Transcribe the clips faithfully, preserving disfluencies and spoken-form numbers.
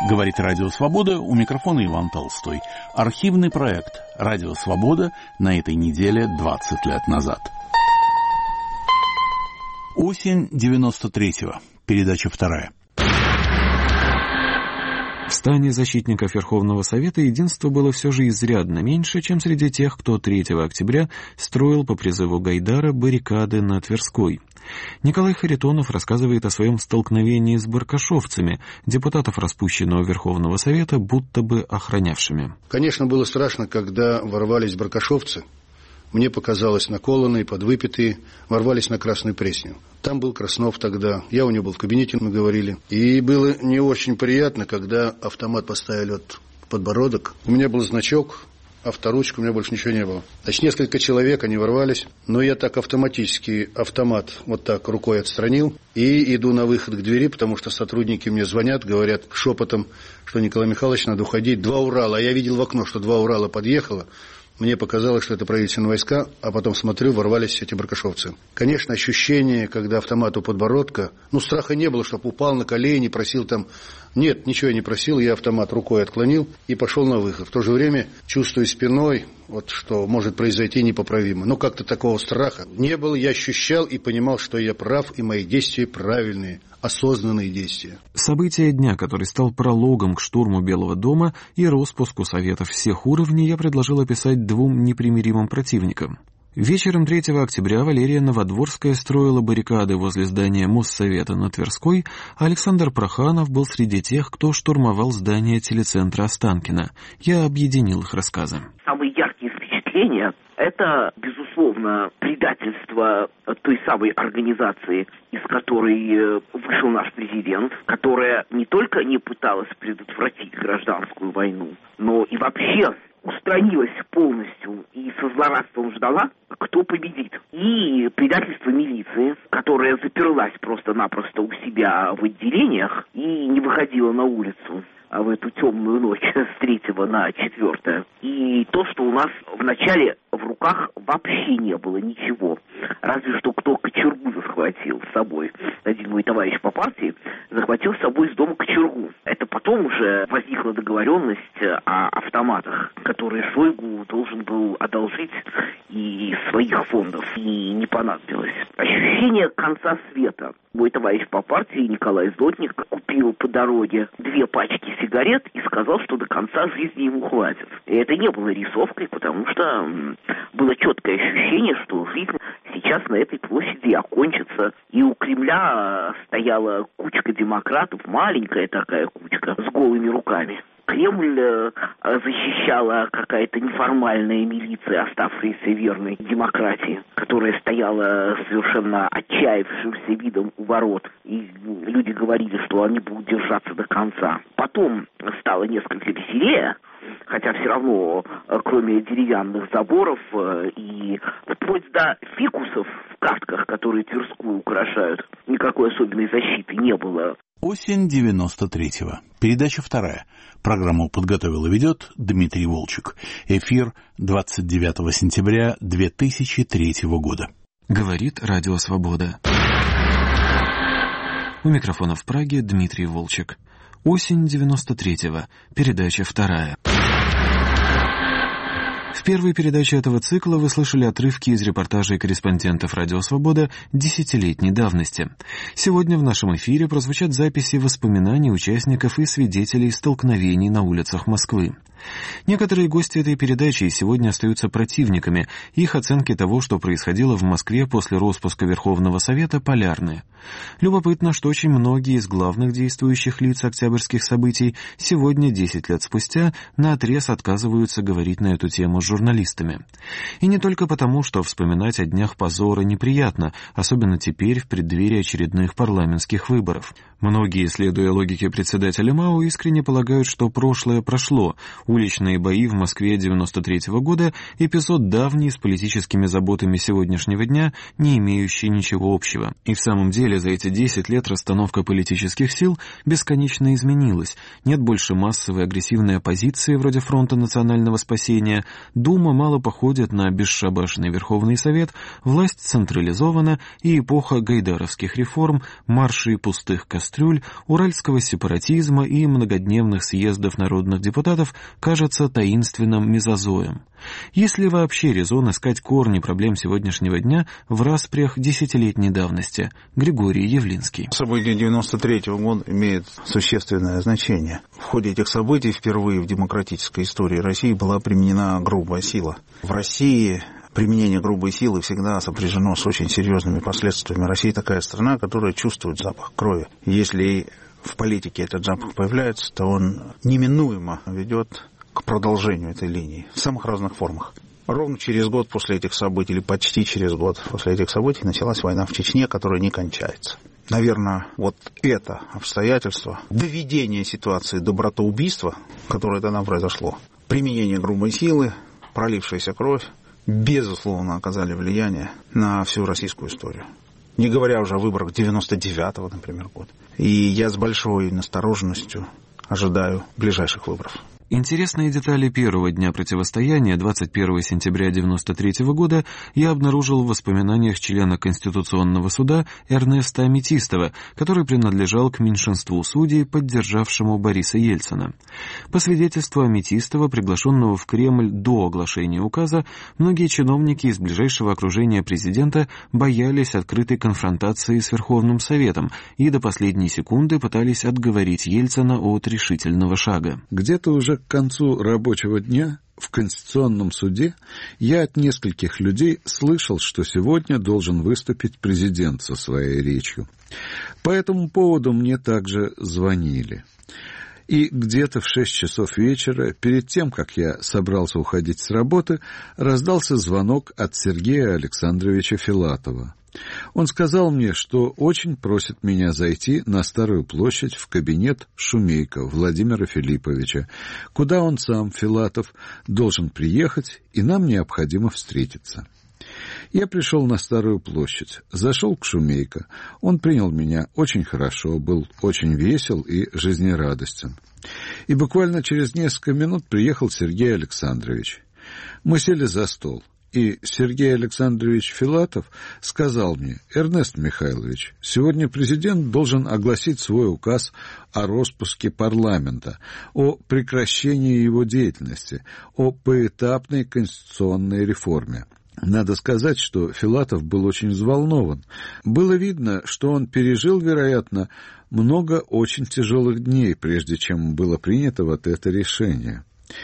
Говорит Радио Свобода, у микрофона Иван Толстой. Архивный проект Радио Свобода на этой неделе двадцать лет назад. Осень девяносто третьего. Передача вторая. В стане защитников Верховного Совета единства было все же изрядно меньше, чем среди тех, кто третьего октября строил по призыву Гайдара баррикады на Тверской. Николай Харитонов рассказывает о своем столкновении с баркашовцами, депутатов распущенного Верховного Совета, будто бы охранявшими. Конечно, было страшно, когда ворвались баркашовцы. Мне показалось, наколанные, подвыпитые, ворвались на Красную Пресню. Там был Краснов тогда, я у него был в кабинете, мы говорили. И было не очень приятно, когда автомат поставили от подбородок. У меня был значок, авторучка, у меня больше ничего не было. Значит, несколько человек, они ворвались, но я так автоматически автомат вот так рукой отстранил и иду на выход к двери, потому что сотрудники мне звонят, говорят шепотом, что Николай Михайлович, надо уходить. Два Урала, а я видел в окно, что два Урала подъехало. Мне показалось, что это правительственные войска, а потом смотрю, ворвались эти баркашовцы. Конечно, ощущение, когда автомат у подбородка, ну, страха не было, чтобы упал на колени, просил там... Нет, ничего я не просил, я автомат рукой отклонил и пошел на выход. В то же время чувствую спиной, вот, что может произойти непоправимо. Но как-то такого страха не было, я ощущал и понимал, что я прав, и мои действия правильные, осознанные действия. События дня, который стал прологом к штурму Белого дома и распуску советов всех уровней, я предложил описать двум непримиримым противникам. Вечером третьего октября Валерия Новодворская строила баррикады возле здания Моссовета на Тверской, а Александр Проханов был среди тех, кто штурмовал здание телецентра Останкино. Я объединил их рассказы. Самые яркие впечатления – это, безусловно, предательство той самой организации, из которой вышел наш президент, которая не только не пыталась предотвратить гражданскую войну, но и вообще устранилась полностью и со злорадством ждала, кто победит. И предательство милиции, которая заперлась просто-напросто у себя в отделениях и не выходила на улицу в эту темную ночь с третьего на четвертое. И то, что у нас вначале в руках вообще не было ничего. Разве что кто кочергу захватил с собой. Один мой товарищ по партии захватил с собой из дома кочергу. Это потом уже возникла договоренность о автоматах, которые Шойгу должен был одолжить и из своих фондов. И не понадобилось. Ощущение конца света. Мой товарищ по партии Николай Злотник купил по дороге две пачки сигарет и сказал, что до конца жизни ему хватит. И это не было рисовкой, потому что было четкое ощущение, что жизнь сейчас на этой площади окончится. И у Кремля стояла кучка демократов, маленькая такая кучка, с голыми руками. Кремль защищала какая-то неформальная милиция, оставшаяся верной демократии, которая стояла совершенно отчаявшимся видом у ворот. И люди говорили, что они будут держаться до конца. Потом стало несколько веселее, хотя все равно, кроме деревянных заборов и вплоть до фикусов в катках, которые Тверскую украшают, никакой особенной защиты не было. Осень девяносто третьего. Передача вторая. Программу подготовил и ведет Дмитрий Волчек. Эфир двадцать девятого сентября две тысячи третьего года. Говорит Радио Свобода. У микрофона в Праге Дмитрий Волчек. Осень девяносто третьего. Передача вторая. В первой передаче этого цикла вы слышали отрывки из репортажей корреспондентов «Радио Свобода» десятилетней давности. Сегодня в нашем эфире прозвучат записи воспоминаний участников и свидетелей столкновений на улицах Москвы. Некоторые гости этой передачи сегодня остаются противниками, их оценки того, что происходило в Москве после распуска Верховного Совета, полярны. Любопытно, что очень многие из главных действующих лиц октябрьских событий сегодня, десять лет спустя, наотрез отказываются говорить на эту тему с журналистами. И не только потому, что вспоминать о днях позора неприятно, особенно теперь в преддверии очередных парламентских выборов. Многие, следуя логике председателя МАО, искренне полагают, что прошлое прошло. Уличные бои в Москве девяносто третьего года – эпизод давний с политическими заботами сегодняшнего дня, не имеющий ничего общего. И в самом деле, деле за эти десять лет расстановка политических сил бесконечно изменилась. Нет больше массовой агрессивной оппозиции вроде Фронта национального спасения, Дума мало походит на бесшабашный Верховный Совет, власть централизована, и эпоха гайдаровских реформ, маршей пустых кастрюль, уральского сепаратизма и многодневных съездов народных депутатов кажется таинственным мезозоем. Есть ли вообще резон искать корни проблем сегодняшнего дня в распрях десятилетней давности? Григорий Явлинский. События девяносто третьего года имеют существенное значение. В ходе этих событий впервые в демократической истории России была применена грубая сила. В России применение грубой силы всегда сопряжено с очень серьезными последствиями. Россия такая страна, которая чувствует запах крови. Если в политике этот запах появляется, то он неминуемо ведет к продолжению этой линии в самых разных формах. Ровно через год после этих событий, или почти через год после этих событий, началась война в Чечне, которая не кончается. Наверное, вот это обстоятельство, доведение ситуации до братоубийства, которое тогда произошло, применение грубой силы, пролившаяся кровь, безусловно, оказали влияние на всю российскую историю. Не говоря уже о выборах девяносто девятого, например, года. И я с большой настороженностью ожидаю ближайших выборов. Интересные детали первого дня противостояния, двадцать первого сентября девяносто третьего года, я обнаружил в воспоминаниях члена Конституционного суда Эрнеста Аметистова, который принадлежал к меньшинству судей, поддержавшему Бориса Ельцина. По свидетельству Аметистова, приглашенного в Кремль до оглашения указа, многие чиновники из ближайшего окружения президента боялись открытой конфронтации с Верховным Советом и до последней секунды пытались отговорить Ельцина от решительного шага. Где-то уже к концу рабочего дня в Конституционном суде я от нескольких людей слышал, что сегодня должен выступить президент со своей речью. По этому поводу мне также звонили. И где-то в шесть часов вечера, перед тем, как я собрался уходить с работы, раздался звонок от Сергея Александровича Филатова. Он сказал мне, что очень просит меня зайти на Старую площадь в кабинет Шумейко Владимира Филипповича, куда он сам, Филатов, должен приехать, и нам необходимо встретиться. Я пришел на Старую площадь, зашел к Шумейко. Он принял меня очень хорошо, был очень весел и жизнерадостен. И буквально через несколько минут приехал Сергей Александрович. Мы сели за стол. И Сергей Александрович Филатов сказал мне: «Эрнест Михайлович, сегодня президент должен огласить свой указ о распуске парламента, о прекращении его деятельности, о поэтапной конституционной реформе». Надо сказать, что Филатов был очень взволнован. Было видно, что он пережил, вероятно, много очень тяжелых дней, прежде чем было принято вот это решение.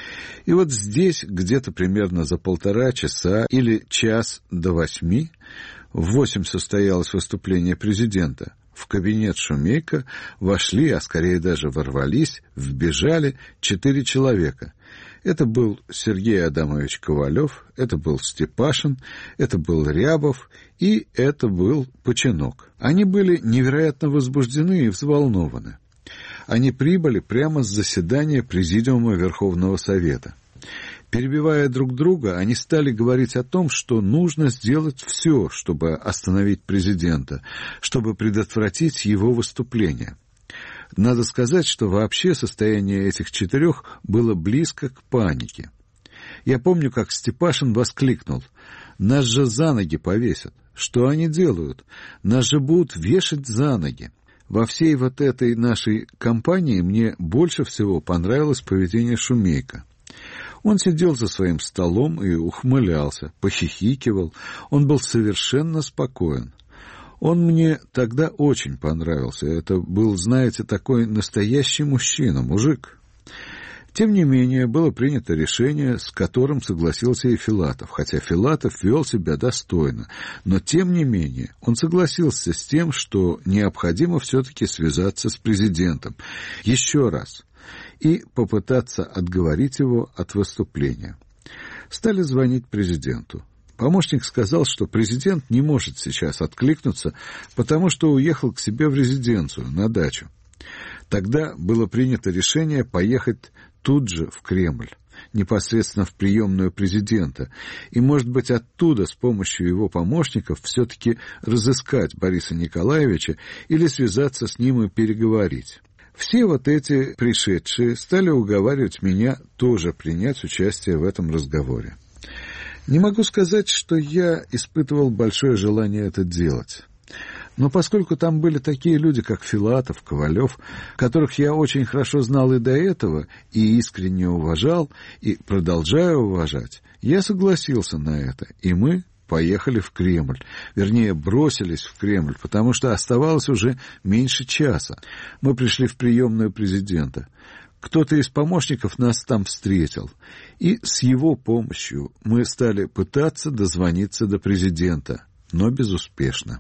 И вот здесь, где-то примерно за полтора часа или час до восьми, в восемь состоялось выступление президента. В кабинет Шумейко вошли, а скорее даже ворвались, вбежали четыре человека. Это был Сергей Адамович Ковалев, это был Степашин, это был Рябов и это был Починок. Они были невероятно возбуждены и взволнованы. Они прибыли прямо с заседания Президиума Верховного Совета. Перебивая друг друга, они стали говорить о том, что нужно сделать все, чтобы остановить президента, чтобы предотвратить его выступление. Надо сказать, что вообще состояние этих четырех было близко к панике. Я помню, как Степашин воскликнул: «Нас же за ноги повесят! Что они делают? Нас же будут вешать за ноги!» Во всей вот этой нашей кампании мне больше всего понравилось поведение Шумейко. Он сидел за своим столом и ухмылялся, похихикивал. Он был совершенно спокоен. Он мне тогда очень понравился. Это был, знаете, такой настоящий мужчина, мужик. Тем не менее, было принято решение, с которым согласился и Филатов, хотя Филатов вел себя достойно. Но, тем не менее, он согласился с тем, что необходимо все-таки связаться с президентом еще раз и попытаться отговорить его от выступления. Стали звонить президенту. Помощник сказал, что президент не может сейчас откликнуться, потому что уехал к себе в резиденцию, на дачу. Тогда было принято решение поехать тут же в Кремль. непосредственно в приемную президента, и, может быть, оттуда с помощью его помощников все-таки разыскать Бориса Николаевича или связаться с ним и переговорить. Все вот эти пришедшие стали уговаривать меня тоже принять участие в этом разговоре. Не могу сказать, что я испытывал большое желание это делать. Но поскольку там были такие люди, как Филатов, Ковалев, которых я очень хорошо знал и до этого, и искренне уважал, и продолжаю уважать, я согласился на это, и мы поехали в Кремль. Вернее, бросились в Кремль, потому что оставалось уже меньше часа. Мы пришли в приемную президента. Кто-то из помощников нас там встретил, и с его помощью мы стали пытаться дозвониться до президента, но безуспешно.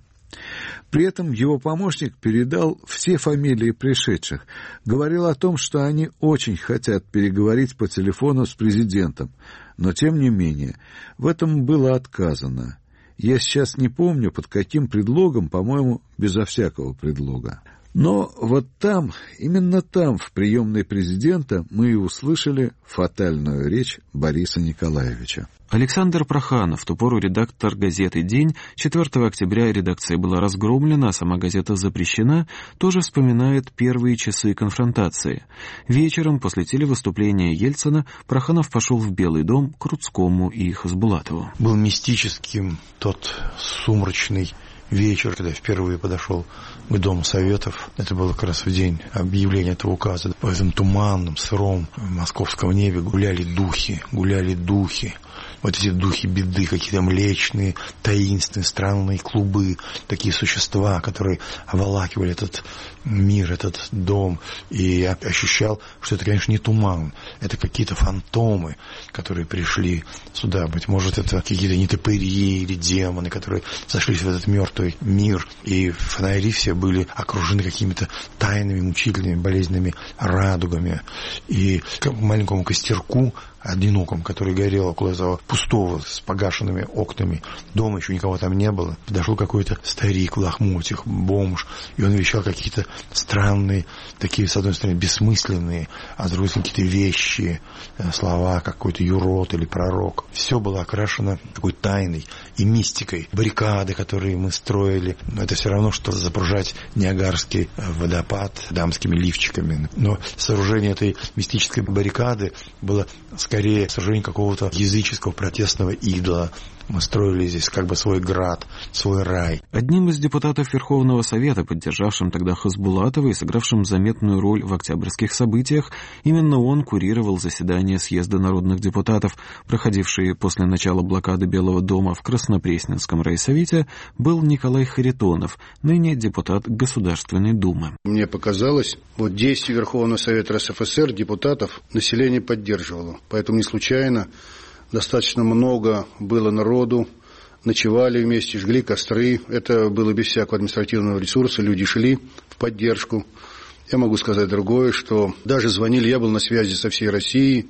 При этом его помощник передал все фамилии пришедших, говорил о том, что они очень хотят переговорить по телефону с президентом, но, тем не менее, в этом было отказано. Я сейчас не помню, под каким предлогом, по-моему, безо всякого предлога. Но вот там, именно там, в приемной президента, мы и услышали фатальную речь Бориса Николаевича. Александр Проханов, в ту пору редактор газеты «День», четвёртого октября редакция была разгромлена, а сама газета запрещена, тоже вспоминает первые часы конфронтации. Вечером, после телевыступления Ельцина, Проханов пошел в Белый дом к Рудскому и Хасбулатову. Был мистическим тот сумрачный вечер, когда я впервые подошел к Дому Советов. Это было как раз в день объявления этого указа. По этому туманном, сыром московском небе гуляли духи, гуляли духи. Вот эти духи беды, какие-то млечные, таинственные, странные клубы, такие существа, которые оволакивали этот мир, этот дом. И я ощущал, что это, конечно, не туман, это какие-то фантомы, которые пришли сюда. Быть может, это какие-то нетопыри или демоны, которые сошлись в этот мертвый мир. И фонари все были окружены какими-то тайными, мучительными, болезненными радугами. И к маленькому костерку, одиноком, который горел около этого пустого с погашенными окнами дома, еще никого там не было, подошел какой-то старик в лохмотьях, бомж, и он вещал какие-то странные, такие, с одной стороны, бессмысленные, а с другой стороны, какие-то вещи, слова, какой-то юрод или пророк. Все было окрашено такой тайной и мистикой. Баррикады, которые мы строили, это все равно, что запружать Ниагарский водопад дамскими лифчиками. Но сооружение этой мистической баррикады было скорее сооружение какого-то языческого протестного идола. Мы строили здесь как бы свой град, свой рай. Одним из депутатов Верховного Совета, поддержавшим тогда Хасбулатова и сыгравшим заметную роль в октябрьских событиях, именно он курировал заседания съезда народных депутатов, проходившие после начала блокады Белого дома в Краснопресненском райсовете, был Николай Харитонов, ныне депутат Государственной Думы. Мне показалось, вот действия Верховного Совета РСФСР, депутатов, население поддерживало. Поэтому не случайно достаточно много было народу, ночевали вместе, жгли костры. Это было без всякого административного ресурса, люди шли в поддержку. Я могу сказать другое, что даже звонили, я был на связи со всей Россией,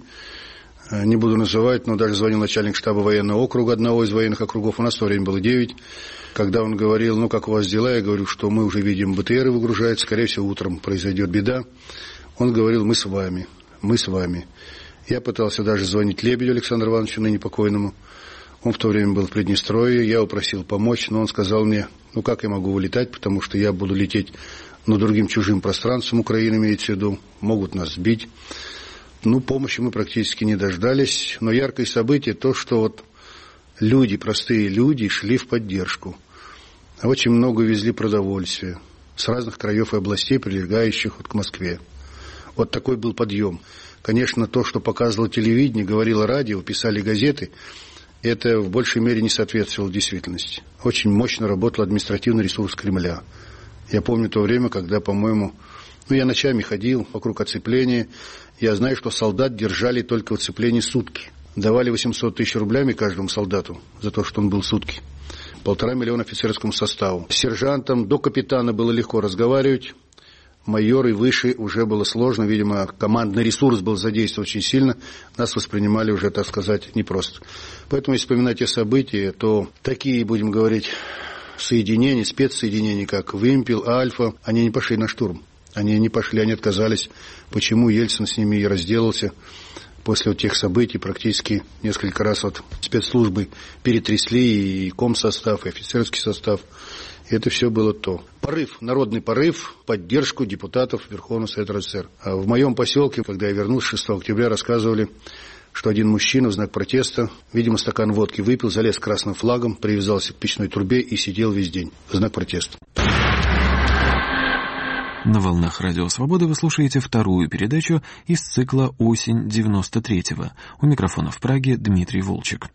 не буду называть, но даже звонил начальник штаба военного округа, одного из военных округов, у нас в то время было девять. Когда он говорил, ну как у вас дела, я говорю, что мы уже видим, БТРы выгружают, скорее всего утром произойдет беда. Он говорил, мы с вами, мы с вами. Я пытался даже звонить Лебедю Александру Ивановичу, ныне покойному. Он в то время был в Приднестровье, я упросил помочь, но он сказал мне, ну как я могу вылетать, потому что я буду лететь над другим чужим пространством, Украины имеется в виду, могут нас сбить. Ну, помощи мы практически не дождались, но яркое событие то, что вот люди, простые люди, шли в поддержку. Очень много везли продовольствия с разных краев и областей, прилегающих вот к Москве. Вот такой был подъем. Конечно, то, что показывало телевидение, говорило радио, писали газеты, это в большей мере не соответствовало действительности. Очень мощно работал административный ресурс Кремля. Я помню то время, когда, по-моему, ну, я ночами ходил вокруг оцепления. Я знаю, что солдат держали только в оцеплении сутки. Давали восемьсот тысяч рублями каждому солдату за то, что он был сутки. Полтора миллиона офицерскому составу. С сержантом до капитана было легко разговаривать. Майор и выше уже было сложно. Видимо, командный ресурс был задействован очень сильно. Нас воспринимали уже, так сказать, непросто. Поэтому, если вспоминать те события, то такие, будем говорить, соединения, спецсоединения, как «Вымпел», «Альфа», они не пошли на штурм. Они не пошли, они отказались. Почему Ельцин с ними и разделался? После вот тех событий практически несколько раз вот спецслужбы перетрясли и комсостав, и офицерский состав. И это все было то. Порыв, народный порыв, поддержку депутатов Верховного Совета РСФСР. А в моем поселке, когда я вернулся шестого октября, рассказывали, что один мужчина в знак протеста, видимо, стакан водки выпил, залез красным флагом, привязался к печной трубе и сидел весь день в знак протеста. На волнах Радио Свободы вы слушаете вторую передачу из цикла «Осень девяносто третьего». У микрофона в Праге Дмитрий Волчек.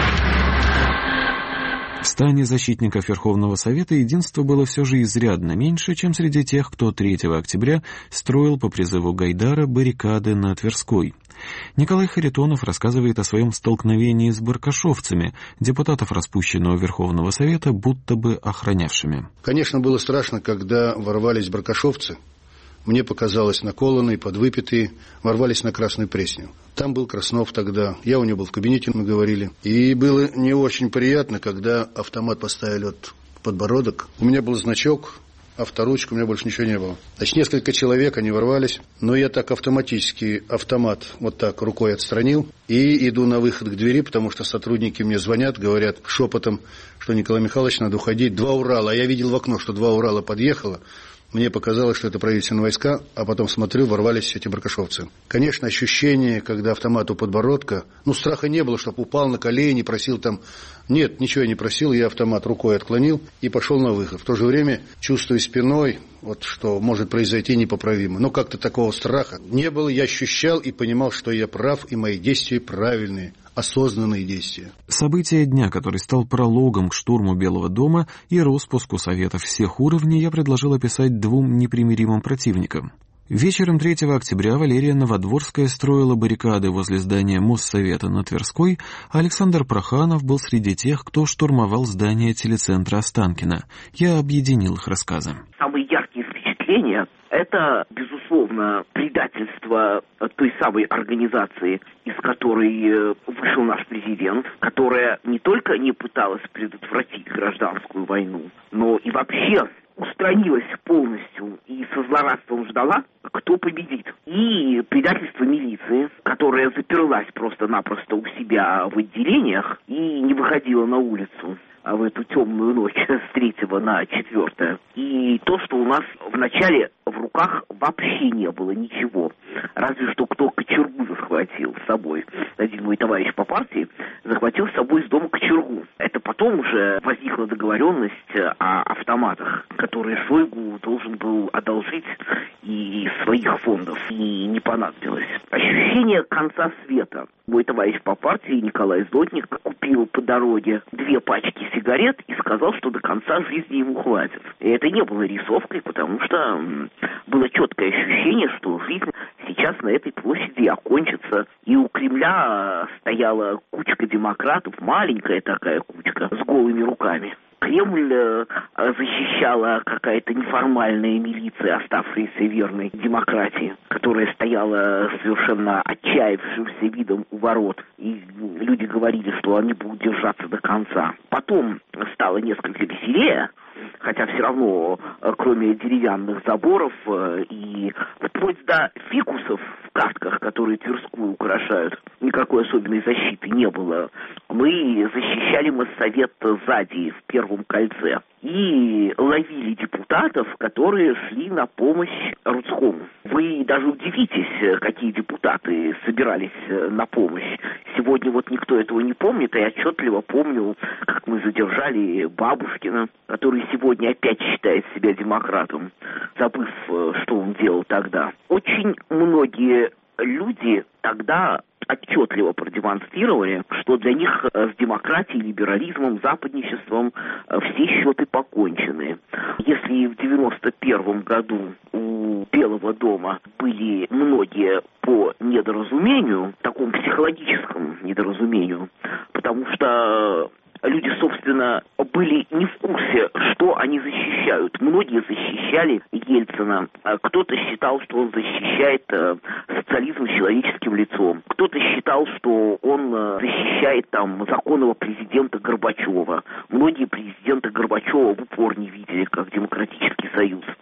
В стане защитников Верховного Совета единства было все же изрядно меньше, чем среди тех, кто третьего октября строил по призыву Гайдара баррикады на Тверской. Николай Харитонов рассказывает о своем столкновении с баркашовцами, депутатов распущенного Верховного Совета, будто бы охранявшими. Конечно, было страшно, когда ворвались баркашовцы. Мне показалось, наколанные, подвыпитые, ворвались на Красную Пресню. Там был Краснов тогда, я у него был в кабинете, мы говорили. И было не очень приятно, когда автомат поставили от подбородок. У меня был значок, авторучка, у меня больше ничего не было. Значит, несколько человек, они ворвались, но я так автоматически автомат вот так рукой отстранил и иду на выход к двери, потому что сотрудники мне звонят, говорят шепотом, что Николай Михайлович, надо уходить. Два Урала, а я видел в окно, что два Урала подъехало. Мне показалось, что это правительственные войска, а потом смотрю, ворвались эти баркашовцы. Конечно, ощущение, когда автомат у подбородка, ну, страха не было, чтобы упал на колени, просил там... Нет, ничего я не просил, я автомат рукой отклонил и пошел на выход. В то же время, чувствуя спиной, вот что может произойти непоправимо. Но как-то такого страха не было, я ощущал и понимал, что я прав, и мои действия правильные. Осознанные действия. События дня, который стал прологом к штурму Белого дома и распуску Советов всех уровней, я предложил описать двум непримиримым противникам. Вечером третьего октября Валерия Новодворская строила баррикады возле здания Моссовета на Тверской, а Александр Проханов был среди тех, кто штурмовал здание телецентра Останкино. Я объединил их рассказы. Самые яркие впечатления – это, безусловно, предательство той самой организации, из которой вышел наш президент, которая не только не пыталась предотвратить гражданскую войну, но и вообще устранилась полностью и со злорадством ждала, кто победит. И предательство милиции, которая заперлась просто-напросто у себя в отделениях и не выходила на улицу в эту темную ночь с третьего на четвертое. И то, что у нас вначале в руках вообще не было ничего. Разве что кто кочергу захватил с собой. Один мой товарищ по партии захватил с собой из дома кочергу. Это потом уже возникла договоренность о автоматах, которые Шойгу должен был одолжить и из своих фондов. И не понадобилось. Ощущение конца света. Мой товарищ по партии Николай Злотник купил по дороге две пачки сигарет и сказал, что до конца жизни ему хватит. И это не было рисовкой, потому что было четкое ощущение, что жизнь сейчас на этой площади окончится. И у Кремля стояла кучка демократов, маленькая такая кучка, с голыми руками. Кремль защищала какая-то неформальная милиция, оставшаяся верной демократии, которая стояла совершенно отчаявшимся видом у ворот. И люди говорили, что они будут держаться до конца. Потом стало несколько веселее, хотя все равно, кроме деревянных заборов и вплоть до фикусов в катках, которые Тверскую украшают, никакой особенной защиты не было. Мы защищали Моссовет сзади, в первом кольце, и ловили депутатов, которые шли на помощь Рудскому. Вы даже удивитесь, какие депутаты собирались на помощь. Сегодня вот никто этого не помнит, а я отчетливо помню, как мы задержали Бабушкина, который сегодня опять считает себя демократом, забыв, что он делал тогда. Очень многие люди тогда отчетливо продемонстрировали, что для них с демократией, либерализмом, западничеством все счеты покончены. Если в девяносто первом году у Белого дома были многие по недоразумению, такому психологическому недоразумению, потому что люди, собственно, были не в курсе, что они защищают. Многие защищали Ельцина. Кто-то считал, что он защищает социализм человеческим лицом. Кто-то считал, что он защищает там законного президента Горбачева. Многие президента Горбачева в упор не видели, как демократический союз.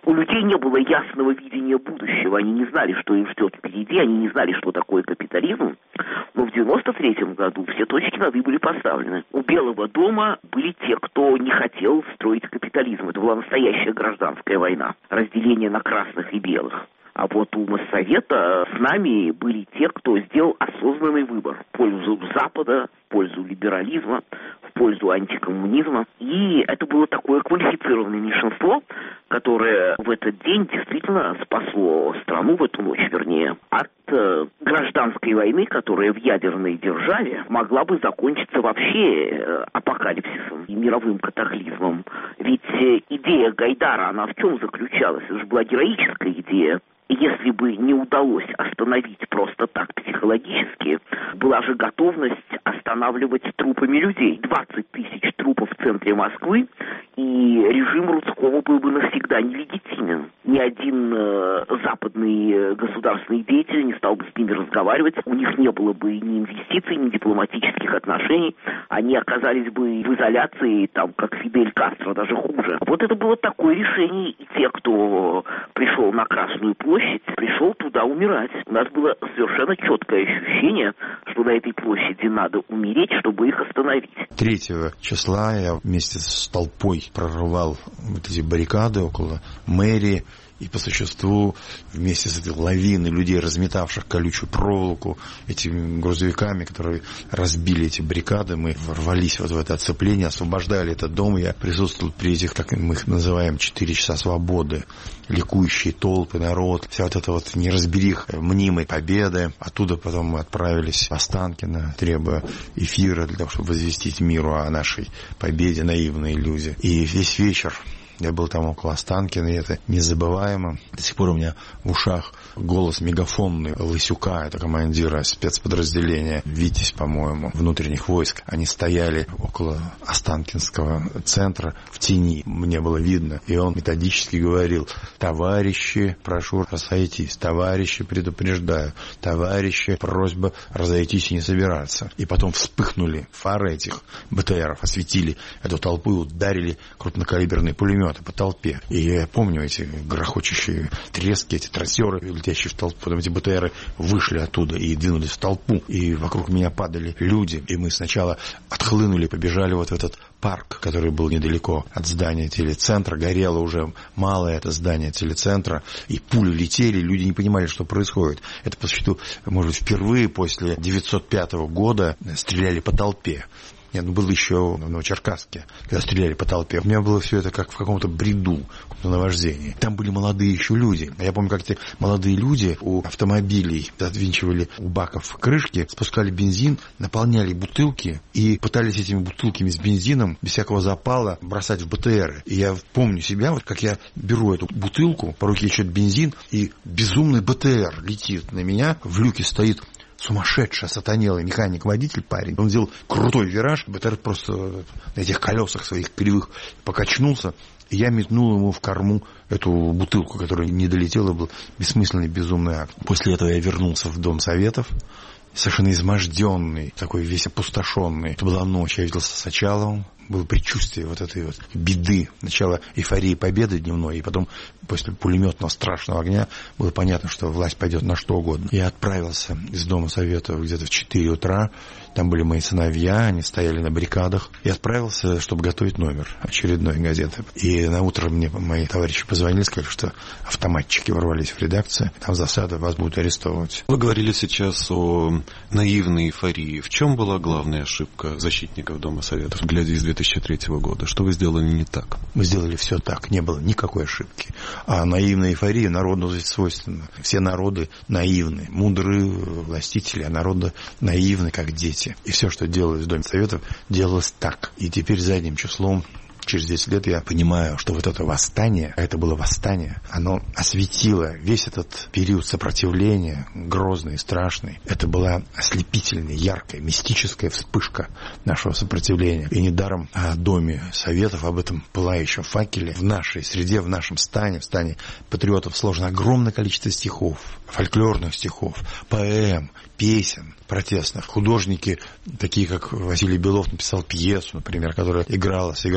У людей не было ясного видения будущего, они не знали, что их ждет впереди, они не знали, что такое капитализм. Но в девяносто третьем году все точки над «и» были поставлены. У Белого дома были те, кто не хотел строить капитализм. Это была настоящая гражданская война, разделение на красных и белых. А вот у Моссовета с нами были те, кто сделал осознанный выбор в пользу Запада, в пользу либерализма, в пользу антикоммунизма. И это было такое квалифицированное меньшинство, которое в этот день действительно спасло страну, в эту ночь, вернее, от э, гражданской войны, которая в ядерной державе могла бы закончиться вообще э, апокалипсисом и мировым катаклизмом. Ведь э, идея Гайдара, она в чем заключалась? Это же была героическая идея. И если бы не удалось остановить просто так психологически, была же готовность останавливать трупами людей. двадцать тысяч трупов в центре Москвы, и режим Рудского был бы навсегда нелегитимен. Ни один э, западный э, государственный деятель не стал бы с ними разговаривать, у них не было бы ни инвестиций, ни дипломатических отношений, они оказались бы в изоляции, там, как Фидель Кастро, даже хуже. Вот это было такое решение, и те, кто пришел на Красную площадь, пришел туда умирать. У нас было совершенно четкое ощущение, что на этой площади надо умереть, чтобы их остановить. Третьего числа я вместе с толпой прорвал вот эти баррикады около мэрии. И по существу вместе с этой лавиной людей, разметавших колючую проволоку, этими грузовиками, которые разбили эти баррикады, мы ворвались вот в это оцепление, освобождали этот дом. Я присутствовал при этих, так мы их называем, четыре часа свободы, ликующие толпы, народ, вся вот эта вот неразбериха мнимой победы. Оттуда потом мы отправились в Останкино, требуя эфира для того, чтобы возвестить миру о нашей победе, наивной иллюзии. И весь вечер я был там около Останкина, и это незабываемо. До сих пор у меня в ушах голос мегафонный Лысюка, это командира спецподразделения «Витязь», по-моему, внутренних войск. Они стояли около Останкинского центра в тени, мне было видно. И он методически говорил: товарищи, прошу разойтись, товарищи, предупреждаю, товарищи, просьба разойтись и не собираться. И потом вспыхнули фары этих БТРов, осветили эту толпу и ударили крупнокалиберные пулеметы по толпе. И я помню эти грохочущие трески, эти трассеры, летящие в толпу. Потом эти БТРы вышли оттуда и двинулись в толпу. И вокруг меня падали люди. И мы сначала отхлынули, побежали вот в этот парк, который был недалеко от здания телецентра. Горело уже малое это здание телецентра. И пули летели, люди не понимали, что происходит. Это, по счету, может быть, впервые после девятьсот пятого года стреляли по толпе. Нет, ну, было еще в Новочеркасске, когда стреляли по толпе. У меня было все это как в каком-то бреду, в каком-то наваждении. Там были молодые еще люди. Я помню, как эти молодые люди у автомобилей отвинчивали у баков крышки, спускали бензин, наполняли бутылки и пытались этими бутылками с бензином без всякого запала бросать в БТРы. И я помню себя, вот как я беру эту бутылку, по руке еще бензин, и безумный БТР летит на меня, в люке стоит сумасшедший, сатанелый механик-водитель парень. Он сделал крутой вираж, БТР просто на этих колесах своих кривых покачнулся, и я метнул ему в корму эту бутылку, которая не долетела, был бессмысленный, безумный акт. После этого я вернулся в Дом Советов, совершенно изможденный, такой весь опустошенный. Это была ночь, я виделся с Сачаловым. Было предчувствие вот этой вот беды, начало эйфории победы дневной, и потом после пулеметного страшного огня было понятно, что власть пойдет на что угодно. Я отправился из Дома Советов где-то в четыре утра, там были мои сыновья, они стояли на баррикадах, и отправился, чтобы готовить номер очередной газеты. И на утро мне мои товарищи позвонили, сказали, что автоматчики ворвались в редакцию, там засада, вас будут арестовывать. Вы говорили сейчас о наивной эйфории. В чем была главная ошибка защитников Дома Советов, глядя из две тысячи третьего года? Что вы сделали не так? Мы сделали все так, не было никакой ошибки. А наивная эйфория народу свойственна. Все народы наивны, мудрые властители, а народы наивны, как дети. И все, что делалось в Доме Советов, делалось так. И теперь задним числом, через десять лет, я понимаю, что вот это восстание, а это было восстание, оно осветило весь этот период сопротивления, грозный, страшный. Это была ослепительная, яркая, мистическая вспышка нашего сопротивления. И недаром о Доме Советов, об этом пылающем факеле в нашей среде, в нашем стане, в стане патриотов сложено огромное количество стихов, фольклорных стихов, поэм, песен протестных. Художники, такие как Василий Белов, написал пьесу, например, которая игралась, играется у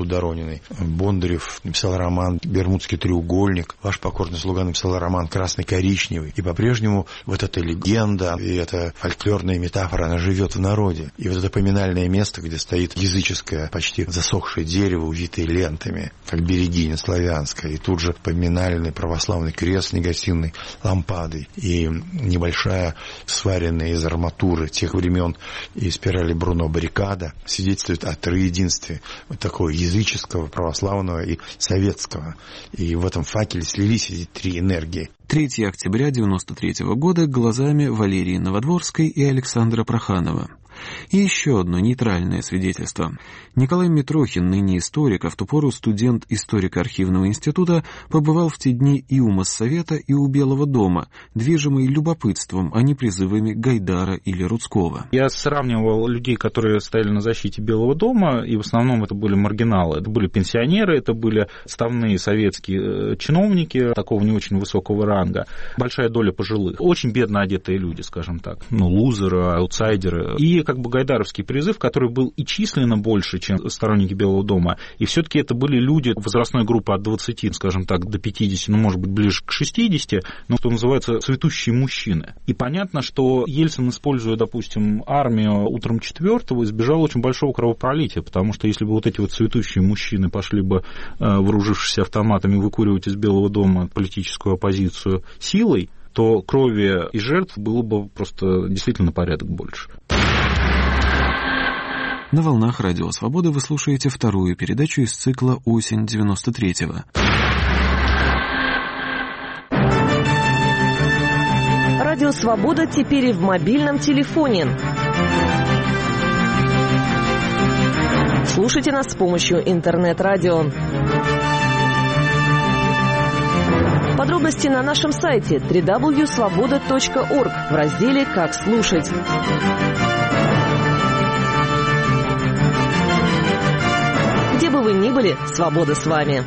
Дорониной. Бондарев написал роман «Бермудский треугольник». Ваш покорный слуга написал роман «Красный-коричневый». И по-прежнему вот эта легенда и эта фольклорная метафора, она живет в народе. И вот это поминальное место, где стоит языческое, почти засохшее дерево, увитое лентами, как берегиня славянская. И тут же поминальный православный крест с негативной лампадой. И небольшая, сваренная из арматуры тех времен и спирали Бруно баррикада свидетельствует о троединстве вот такого языческого, православного и советского. И в этом факеле слились эти три энергии. третьего октября девяносто третьего года глазами Валерии Новодворской и Александра Проханова. И еще одно нейтральное свидетельство. Николай Митрохин, ныне историк, а в ту пору студент историко-архивного института, побывал в те дни и у Моссовета, и у Белого дома, движимый любопытством, а не призывами Гайдара или Рудского. Я сравнивал людей, которые стояли на защите Белого дома, и в основном это были маргиналы. Это были пенсионеры, это были отставные советские чиновники такого не очень высокого ранга. Большая доля пожилых. Очень бедно одетые люди, скажем так. Ну, лузеры, аутсайдеры. И как бы гайдаровский призыв, который был и численно больше, чем сторонники Белого дома, и все-таки это были люди возрастной группы от двадцати, скажем так, до пятидесяти, ну, может быть, ближе к шестидесяти, но что называется цветущие мужчины. И понятно, что Ельцин, используя, допустим, армию утром четвертого, избежал очень большого кровопролития, потому что если бы вот эти вот цветущие мужчины пошли бы, вооружившись автоматами, выкуривать из Белого дома политическую оппозицию силой, то крови и жертв было бы просто действительно на порядок больше. На волнах Радио Свобода вы слушаете вторую передачу из цикла «Осень девяносто третьего». Радио Свобода теперь и в мобильном телефоне. Слушайте нас с помощью интернет-радио. Подробности на нашем сайте дабл ю дабл ю дабл ю точка свобода точка орг в разделе «Как слушать». Где бы вы ни были, свобода с вами.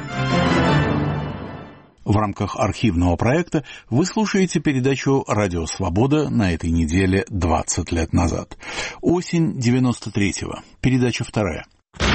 В рамках архивного проекта вы слушаете передачу «Радио Свобода» на этой неделе двадцать лет назад. Осень девяносто третьего. Передача вторая.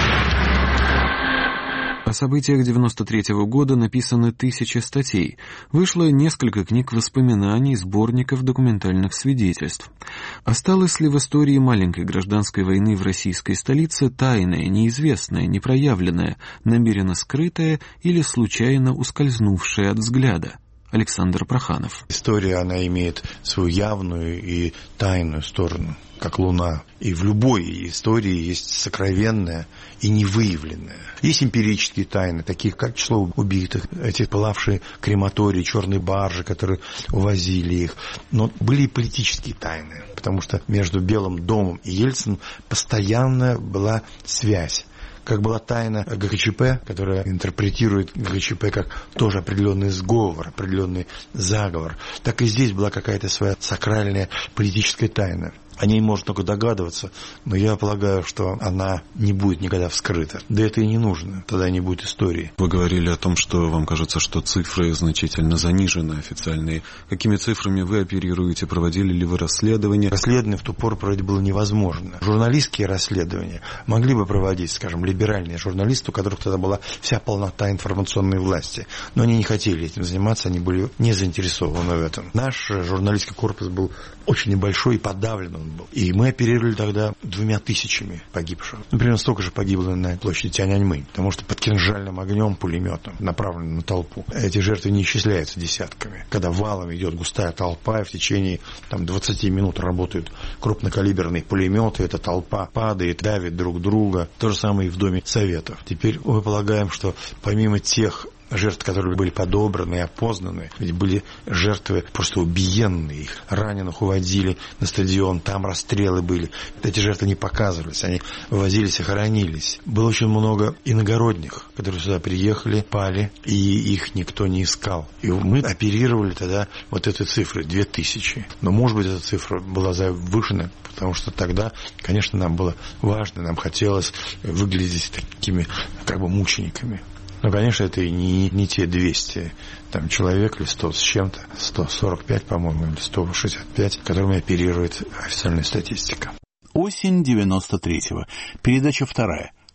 О событиях девяносто третьего года написаны тысячи статей. Вышло несколько книг воспоминаний, сборников документальных свидетельств. Осталось ли в истории маленькой гражданской войны в российской столице тайное, неизвестное, непроявленное, намеренно скрытое или случайно ускользнувшее от взгляда? Александр Проханов. История, она имеет свою явную и тайную сторону, как луна. И в любой истории есть сокровенное и невыявленное. Есть эмпирические тайны, такие как число убитых, эти пылавшие крематории, черные баржи, которые увозили их. Но были и политические тайны, потому что между Белым домом и Ельциным постоянно была связь. Как была тайна ГКЧП, которая интерпретирует ГКЧП как тоже определенный сговор, определенный заговор, так и здесь была какая-то своя сакральная политическая тайна. О ней можно только догадываться, но я полагаю, что она не будет никогда вскрыта. Да это и не нужно, тогда не будет истории. Вы говорили о том, что вам кажется, что цифры значительно занижены официальные. Какими цифрами вы оперируете? Проводили ли вы расследования? Расследование в ту пору проводить было невозможно. Журналистские расследования могли бы проводить, скажем, либеральные журналисты, у которых тогда была вся полнота информационной власти. Но они не хотели этим заниматься, они были не заинтересованы в этом. Наш журналистский корпус был очень небольшой и подавлен он был. И мы оперировали тогда двумя тысячами погибших. Например, столько же погибло на площади Тяньаньмэнь, потому что под кинжальным огнем, пулеметом, направленным на толпу, эти жертвы не исчисляются десятками. Когда валом идет густая толпа, и в течение там, двадцати минут работают крупнокалиберные пулеметы, эта толпа падает, давит друг друга. То же самое и в Доме Советов. Теперь мы полагаем, что помимо тех жертв, которые были подобраны и опознаны, ведь были жертвы просто убиенные, их раненых уводили на стадион, там расстрелы были. Эти жертвы не показывались, они вывозились и хоронились. Было очень много иногородних, которые сюда приехали, пали, и их никто не искал. И мы оперировали тогда вот этой цифрой, две тысячи. Но, может быть, эта цифра была завышена, потому что тогда, конечно, нам было важно, нам хотелось выглядеть такими как бы мучениками. Ну, конечно, это и не, не те двести там, человек или сто с чем-то, сто сорок пять, по-моему, или сто шестьдесят пять, которыми оперирует официальная статистика. Осень девяносто третьего. Передача вторая.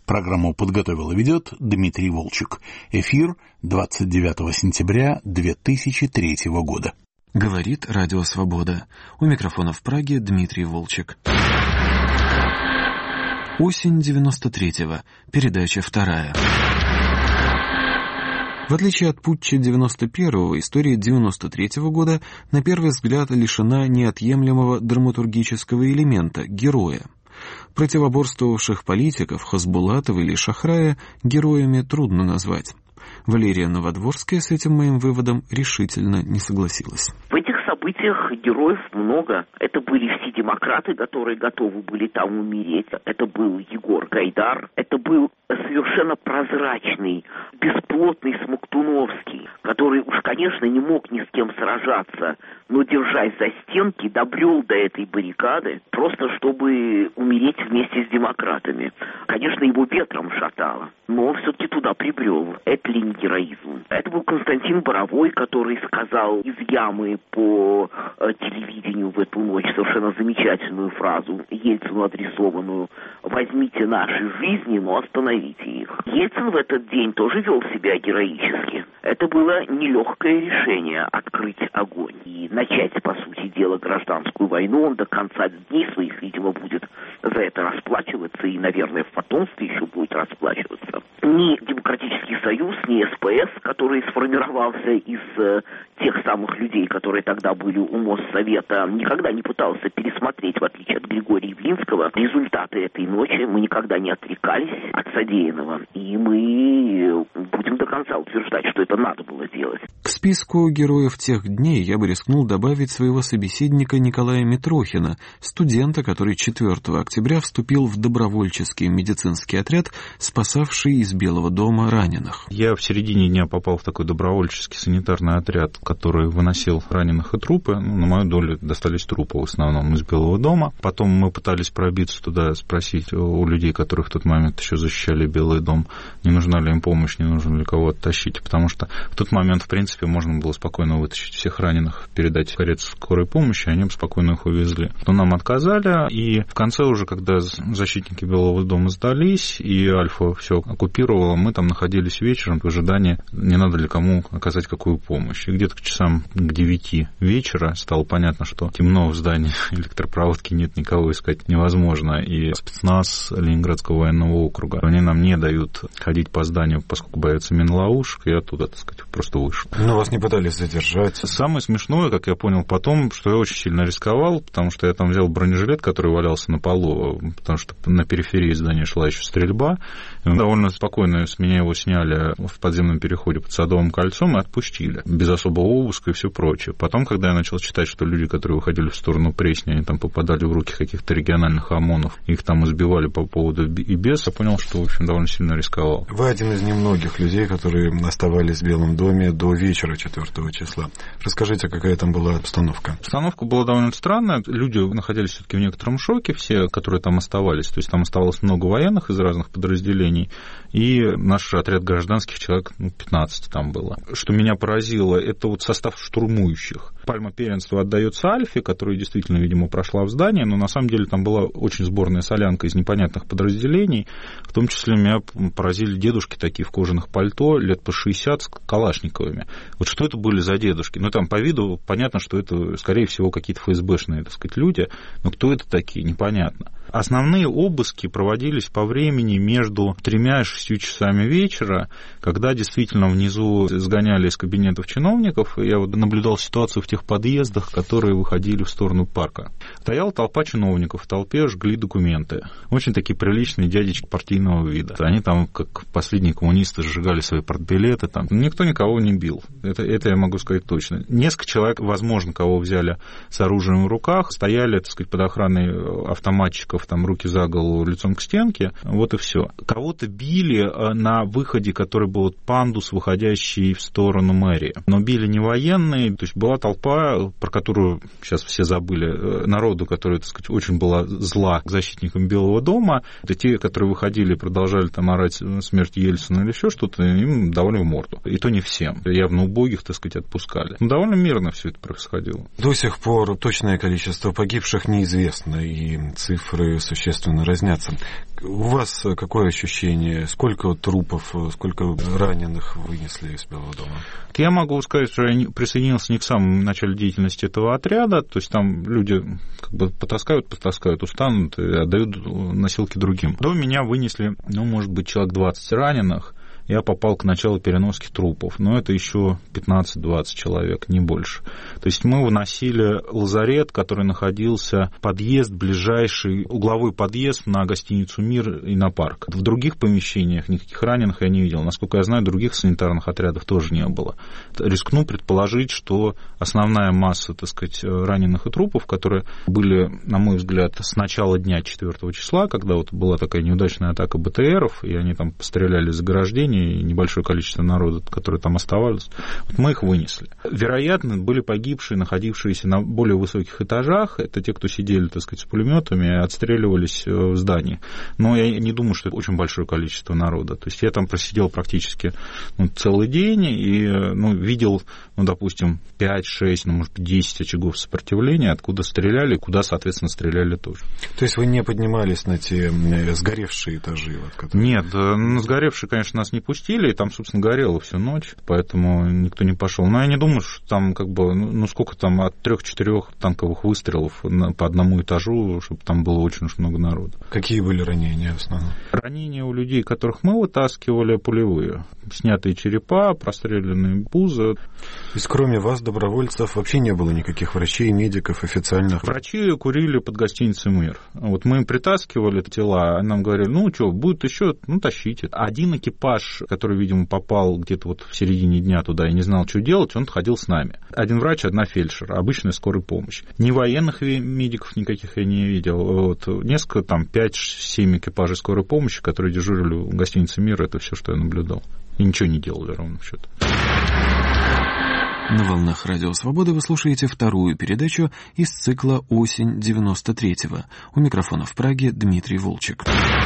Программу подготовил и ведет Дмитрий Волчек. Эфир двадцать девятого сентября две тысячи третьего года. Говорит Радио Свобода. У микрофона в Праге Дмитрий Волчек. Осень девяносто третьего. Передача вторая. В отличие от путча девяносто первого, история девяносто третьего года на первый взгляд лишена неотъемлемого драматургического элемента — героя. Противоборствовавших политиков Хасбулатова или Шахрая героями трудно назвать. Валерия Новодворская с этим моим выводом решительно не согласилась. В этих событиях героев много. Это были все демократы, которые готовы были там умереть. Это был Егор Гайдар. Это был совершенно прозрачный, бесплотный Смоктуновский, который уж, конечно, не мог ни с кем сражаться, но, держась за стенки, добрел до этой баррикады, просто чтобы умереть вместе с демократами. Конечно, его ветром шатало, но он все-таки туда прибрел. Это ли не героизм? Это был Константин Боровой, который сказал из ямы по э, телевидению в эту ночь совершенно замечательную фразу, Ельцину адресованную: «Возьмите наши жизни, но остановите их». Ельцин в этот день тоже вел себя героически. Это было нелегкое решение — открыть огонь и начать, по сути дела, гражданскую войну. Он до конца дней своих, видимо, будет за это расплачиваться и, наверное, в потомстве еще будет расплачиваться. Ни Демократический союз, ни СПС, который сформировался из э, тех самых людей, которые тогда были у Моссовета, никогда не пытался пересмотреть, в отличие от Григория Явлинского, результаты этой ночи. Мы никогда не отрекались от содеянного, и мы будем до конца утверждать, что это надо было делать. К списку героев тех дней я бы рискнул добавить своего собеседника Николая Митрохина, студента, который четвёртого октября вступил в добровольческий медицинский отряд, спасавший из Белого дома раненых. Я в середине дня попал в такой добровольческий санитарный отряд, который выносил раненых и трупы. Ну, на мою долю достались трупы в основном из Белого дома. Потом мы пытались пробиться туда, спросить у людей, которые в тот момент еще защищали Белый дом, не нужна ли им помощь, не нужно ли кого оттащить, потому что в тот момент, в принципе, можно было спокойно вытащить всех раненых, передать в карету скорой помощи, они бы спокойно их увезли. Но нам отказали, и в конце уже, когда защитники Белого дома сдались, и Альфа все оккупировала, мы там находились вечером в ожидании, не надо ли кому оказать какую помощь. И где-то к часам к девяти вечера стало понятно, что темно в здании, электропроводки нет, никого искать невозможно. И спецназ Ленинградского военного округа, они нам не дают ходить по зданию, поскольку боятся минловушек, и оттуда, так сказать, просто вышел. Но вас не пытались задержать? Самое смешное, как я понял потом, что я очень сильно рисковал, потому что я там взял бронежилет, который валялся на полу, потому что на периферии здания шла еще стрельба. И довольно спокойно с меня его сняли в подземном переходе под Садовым кольцом и отпустили, без особого обыска и все прочее. Потом, когда я начал читать, что люди, которые выходили в сторону Пресни, они там попадали в руки каких-то региональных ОМОНов, их там избивали по поводу и без, я понял, что, в общем, довольно сильно рисковал. Вы один из немногих людей, которые оставались в Белом доме до вечера четвёртого числа. Расскажите, какая там была обстановка? Обстановка была довольно странная. Люди находились все-таки в некотором шоке, все, которые там оставались. То есть там оставалось много военных из разных подразделений, и наш отряд гражданских, человек ну, пятнадцать там было. Что меня поразило, это вот состав штурмующих. Пальма первенства отдается Альфе, которая действительно, видимо, прошла в здание, но на самом деле там была очень сборная солянка из непонятных подразделений. В том числе меня поразили дедушки такие в кожаных пальто, лет по шестьдесят, с калашниковыми. Вот что это были за дедушки? Ну, там по виду понятно, что это, скорее всего, какие-то эф эс бэшные, так сказать, люди, но кто это такие, непонятно. Основные обыски проводились по времени между тремя и шестью часами вечера, когда действительно внизу сгоняли из кабинетов чиновников, и я вот наблюдал ситуацию в тех подъездах, которые выходили в сторону парка. Стояла толпа чиновников, в толпе жгли документы. Очень такие приличные дядечки партийного вида. Они там, как последние коммунисты, сжигали свои партбилеты. Там. Никто никого не бил. Это, это я могу сказать точно. Несколько человек, возможно, кого взяли с оружием в руках, стояли, так сказать, под охраной автоматчиков, там, руки за голову, лицом к стенке. Вот и все. Кого-то били на выходе, который был пандус, выходящий в сторону мэрии. Но били не военные, то есть была толпа, про которую сейчас все забыли, народу, которая, так сказать, очень была зла к защитникам Белого дома. Это те, которые выходили и продолжали там орать смерть Ельцина или еще что-то, им давали в морду. И то не всем. Явно убогих, так сказать, отпускали. Но довольно мирно все это происходило. До сих пор точное количество погибших неизвестно, и цифры существенно разнятся. У вас какое ощущение? Сколько трупов, сколько раненых вынесли из Белого дома? Я могу сказать, что я присоединился не в самом начале деятельности этого отряда, то есть там люди как бы потаскают, потаскают, устанут и отдают носилки другим. До меня вынесли, ну, может быть, человек двадцать раненых. Я попал к началу переноски трупов, но это еще пятнадцать-двадцать человек, не больше. То есть мы выносили лазарет, который находился, подъезд, ближайший угловой подъезд на гостиницу «Мир» и на парк. В других помещениях никаких раненых я не видел. Насколько я знаю, других санитарных отрядов тоже не было. Рискну предположить, что основная масса, так сказать, раненых и трупов, которые были, на мой взгляд, с начала дня четвёртого числа, когда вот была такая неудачная атака БТРов, и они там постреляли из заграждений, и небольшое количество народа, которые там оставались, вот мы их вынесли. Вероятно, были погибшие, находившиеся на более высоких этажах. Это те, кто сидели, так сказать, с пулеметами и отстреливались в здании. Но я не думаю, что это очень большое количество народа. То есть я там просидел практически ну, целый день и ну, видел, ну, допустим, пять-шесть, ну, может быть, десять очагов сопротивления, откуда стреляли, куда, соответственно, стреляли тоже. То есть вы не поднимались на те сгоревшие этажи? Вот, которые... Нет, на сгоревшие, конечно, нас не пустили, и там, собственно, горело всю ночь, поэтому никто не пошел. Но я не думаю, что там как бы, ну сколько там, от трех-четырех танковых выстрелов по одному этажу, чтобы там было очень уж много народа. Какие были ранения в основном? Ранения у людей, которых мы вытаскивали, пулевые. Снятые черепа, простреленные пузо. То есть кроме вас, добровольцев, вообще не было никаких врачей, медиков, официальных? Врачи курили под гостиницей «Мир». Вот мы им притаскивали тела, а нам говорили, ну что, будет еще, ну тащите. Один экипаж, который, видимо, попал где-то вот в середине дня туда и не знал, что делать, он ходил с нами. Один врач, одна фельдшер, обычная скорая помощь. Ни военных медиков никаких я не видел. Вот несколько, там, пять-семь экипажей скорой помощи, которые дежурили в гостинице «Мир», это все, что я наблюдал. И ничего не делали, ровно в счет. На волнах Радио Свободы вы слушаете вторую передачу из цикла «Осень девяносто третьего». У микрофона в Праге Дмитрий Волчек.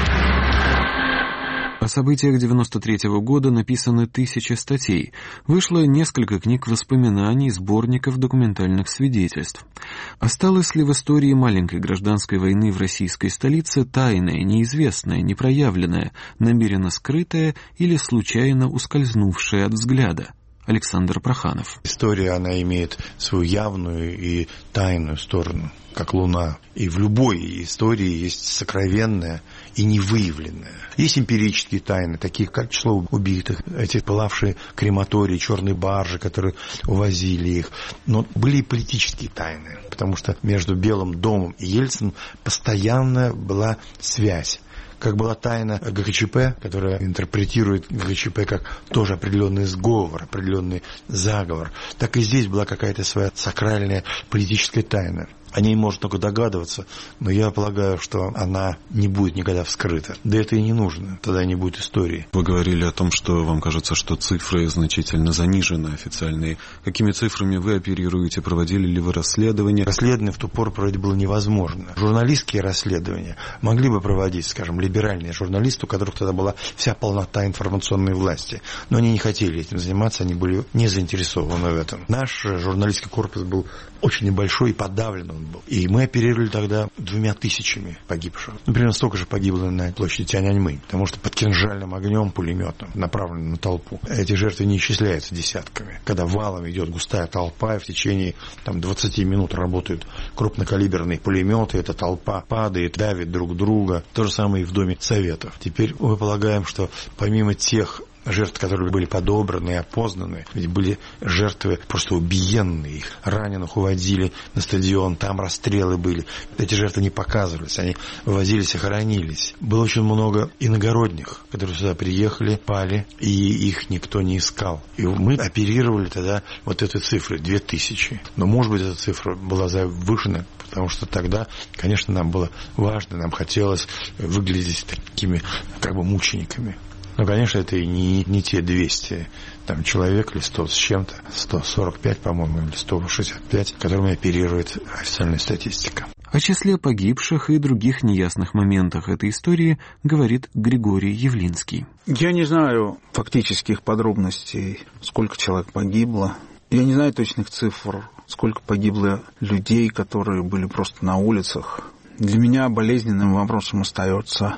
О событиях девяносто третьего года написаны тысячи статей. Вышло несколько книг воспоминаний, сборников документальных свидетельств. Осталась ли в истории маленькой гражданской войны в российской столице тайная, неизвестная, непроявленная, намеренно скрытая или случайно ускользнувшая от взгляда? Александр Проханов. История, она имеет свою явную и тайную сторону, как луна. И в любой истории есть сокровенное и невыявленное. Есть эмпирические тайны, такие как число убитых, эти пылавшие крематории, черные баржи, которые увозили их. Но были и политические тайны, потому что между Белым домом и Ельциным постоянно была связь. Как была тайна ГКЧП, которая интерпретирует ГКЧП как тоже определенный сговор, определенный заговор, так и здесь была какая-то своя сакральная политическая тайна. О ней можно только догадываться, но я полагаю, что она не будет никогда вскрыта. Да это и не нужно, тогда не будет истории. Вы говорили о том, что вам кажется, что цифры значительно занижены официальные. Какими цифрами вы оперируете? Проводили ли вы расследования? Расследование в ту пору проводить было невозможно. Журналистские расследования могли бы проводить, скажем, либеральные журналисты, у которых тогда была вся полнота информационной власти. Но они не хотели этим заниматься, они были не заинтересованы в этом. Наш журналистский корпус был очень небольшой и подавлен он был. И мы оперировали тогда двумя тысячами погибших. Например, столько же погибло на площади Тяньаньмэнь, потому что под кинжальным огнем пулеметом, направленным на толпу, эти жертвы не исчисляются десятками. Когда валом идет густая толпа, и в течение там, двадцати минут работают крупнокалиберные пулеметы, эта толпа падает, давит друг друга. То же самое и в Доме Советов. Теперь мы полагаем, что помимо тех жертв, которые были подобраны и опознаны, ведь были жертвы просто убиенные. Их раненых уводили на стадион, там расстрелы были. Эти жертвы не показывались, они вывозились и хоронились. Было очень много иногородних, которые сюда приехали, пали, и их никто не искал. И мы оперировали тогда вот этой цифрой, две тысячи. Но, может быть, эта цифра была завышена, потому что тогда, конечно, нам было важно, нам хотелось выглядеть такими как бы мучениками. Ну, конечно, это и не, не те двести там, человек или сто с чем-то, сто сорок пять, по-моему, или сто шестьдесят пять, которыми оперирует официальная статистика. О числе погибших и других неясных моментах этой истории говорит Григорий Явлинский. Я не знаю фактических подробностей, сколько человек погибло. Я не знаю точных цифр, сколько погибло людей, которые были просто на улицах. Для меня болезненным вопросом остается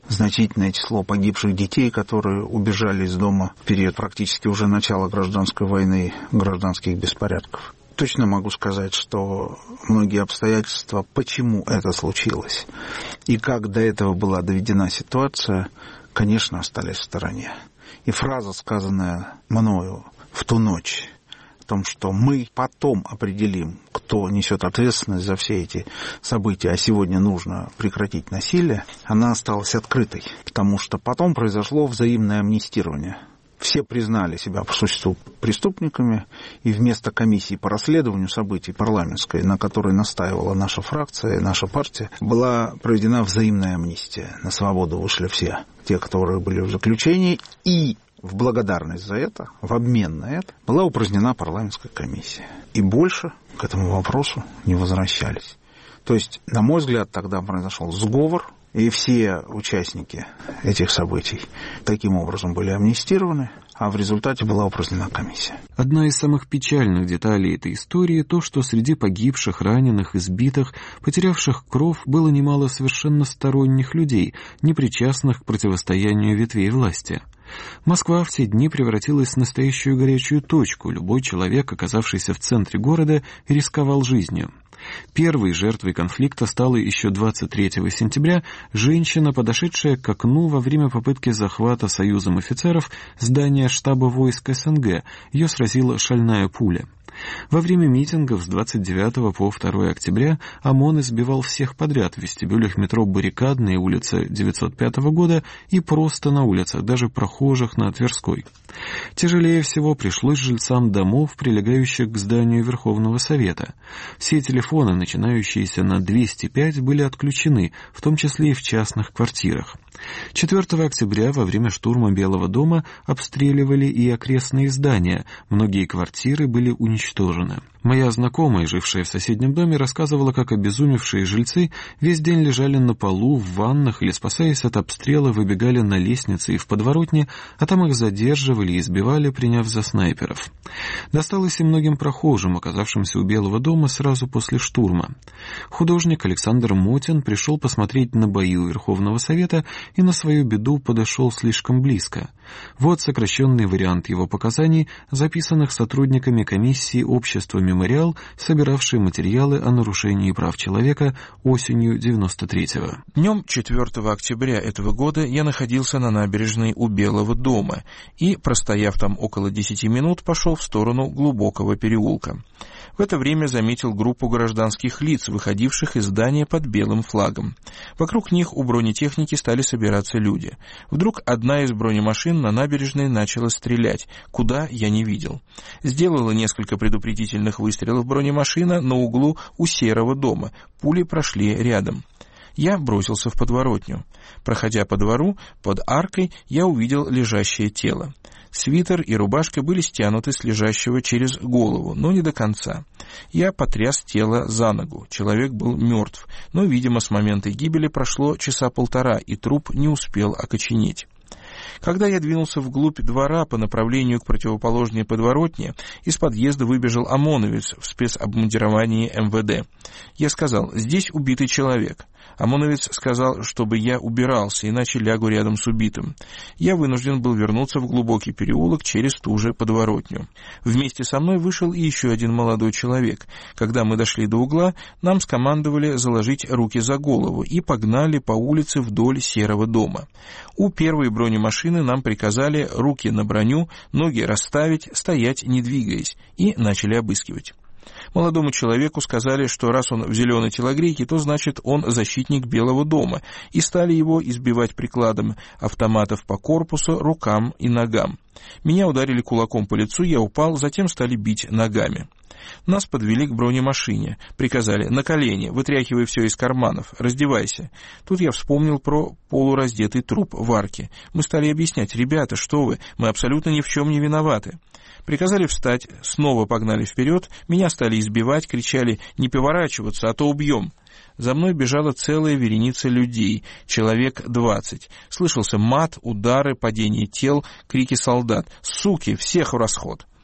значительное число погибших детей, которые убежали из дома в период практически уже начала гражданской войны, гражданских беспорядков. Точно могу сказать, что многие обстоятельства, почему это случилось и как до этого была доведена ситуация, конечно, остались в стороне. И фраза, сказанная мною в ту ночь, о том, что мы потом определим, кто несет ответственность за все эти события, а сегодня нужно прекратить насилие, она осталась открытой, потому что потом произошло взаимное амнистирование. Все признали себя по существу преступниками, и вместо комиссии по расследованию событий парламентской, на которой настаивала наша фракция, наша партия, была проведена взаимная амнистия. На свободу вышли все те, которые были в заключении, и в благодарность за это, в обмен на это, была упразднена парламентская комиссия. И больше к этому вопросу не возвращались. То есть, на мой взгляд, тогда произошел сговор, и все участники этих событий таким образом были амнистированы, а в результате была упразднена комиссия. Одна из самых печальных деталей этой истории то, что среди погибших, раненых, избитых, потерявших кровь было немало совершенно сторонних людей, не причастных к противостоянию ветвей власти. Москва в те дни превратилась в настоящую горячую точку. Любой человек, оказавшийся в центре города, рисковал жизнью. Первой жертвой конфликта стала еще двадцать третьего сентября женщина, подошедшая к окну во время попытки захвата Союзом офицеров здания штаба войск СНГ. Ее сразила шальная пуля. Во время митингов с двадцать девятого по второе октября ОМОН избивал всех подряд в вестибюлях метро Баррикадной, улицы девятьсот пятого года и просто на улицах, даже прохожих на Тверской. Тяжелее всего пришлось жильцам домов, прилегающих к зданию Верховного Совета. Все телефоны, начинающиеся на двести пять, были отключены, в том числе и в частных квартирах. четвёртого октября во время штурма Белого дома обстреливали и окрестные здания, многие квартиры были уничтожены. Моя знакомая, жившая в соседнем доме, рассказывала, как обезумевшие жильцы весь день лежали на полу, в ваннах или, спасаясь от обстрела, выбегали на лестницы и в подворотне, а там их задерживали и избивали, приняв за снайперов. Досталось и многим прохожим, оказавшимся у Белого дома сразу после штурма. Художник Александр Мотин пришел посмотреть на бои у Верховного Совета и на свою беду подошел слишком близко. Вот сокращенный вариант его показаний, записанных сотрудниками комиссии общества «Мемориал», собиравшей материалы о нарушении прав человека осенью девяносто третьего. Днем четвёртого октября этого года я находился на набережной у Белого дома и, простояв там около десяти минут, пошел в сторону глубокого переулка. В это время заметил группу гражданских лиц, выходивших из здания под белым флагом. Вокруг них у бронетехники стали собираться люди. Вдруг одна из бронемашин на набережной начала стрелять, куда я не видел. Сделала несколько предупредительных выстрелов бронемашина на углу у Серого дома. Пули прошли рядом. Я бросился в подворотню. Проходя по двору, под аркой я увидел лежащее тело. Свитер и рубашка были стянуты с лежащего через голову, но не до конца. Я потряс тело за ногу. Человек был мертв, но, видимо, с момента гибели прошло часа полтора, и труп не успел окоченеть. Когда я двинулся вглубь двора по направлению к противоположной подворотне, из подъезда выбежал ОМОНовец в спецобмундировании эм вэ дэ. Я сказал: «Здесь убитый человек». ОМОНовец сказал, чтобы я убирался, иначе лягу рядом с убитым. Я вынужден был вернуться в глубокий переулок через ту же подворотню. Вместе со мной вышел и еще один молодой человек. Когда мы дошли до угла, нам скомандовали заложить руки за голову и погнали по улице вдоль Серого дома. У первой бронемашины нам приказали руки на броню, ноги расставить, стоять не двигаясь, и начали обыскивать. Молодому человеку сказали, что раз он в зеленой телогрейке, то значит он защитник Белого дома, и стали его избивать прикладом автоматов по корпусу, рукам и ногам. Меня ударили кулаком по лицу, я упал, затем стали бить ногами. Нас подвели к бронемашине, приказали: «На колени, вытряхивай все из карманов, раздевайся». Тут я вспомнил про полураздетый труп в арке. Мы стали объяснять: «Ребята, что вы, мы абсолютно ни в чем не виноваты». Приказали встать, снова погнали вперед, меня стали избивать, кричали: «Не поворачиваться, а то убьем». За мной бежала целая вереница людей, человек двадцать. Слышался мат, удары, падение тел, крики солдат: «Суки, всех в расход!».